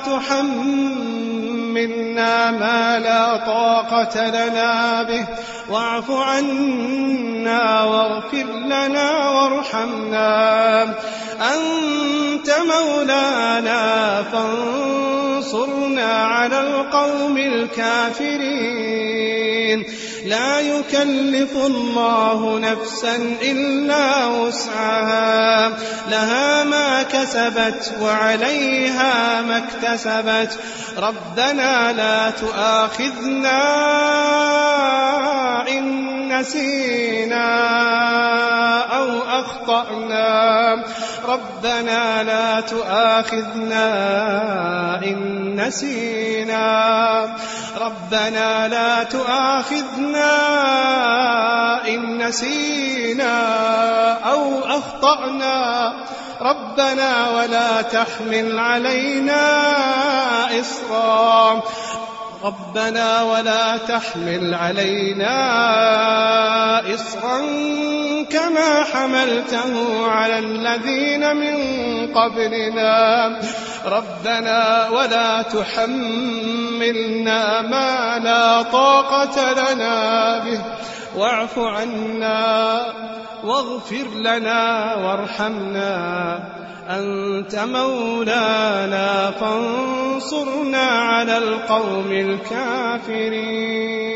B: تحملنا ما لا طاقة لنا به واعف عنا واغفر لنا وارحمنا أنت مولانا فانصرنا على القوم الكافرين. المسكين لا يكلف الله نفسا إلا وسعها لها ما كسبت وعليها ما اكتسبت ربنا لا تؤاخذنا إن نسينا أو أخطأنا ربنا لا تؤاخذنا إن نسينا ربنا لا تؤاخذنا إن نسينا أو أخطأنا ربنا ولا تحمل علينا إصرا ربنا ولا تحمل علينا إصرا كما حملته على الذين من قبلنا ربنا ولا تحملنا ما لا طاقة لنا به واعف عنا واغفر لنا وارحمنا أنت مولانا فانصرنا على القوم الكافرين.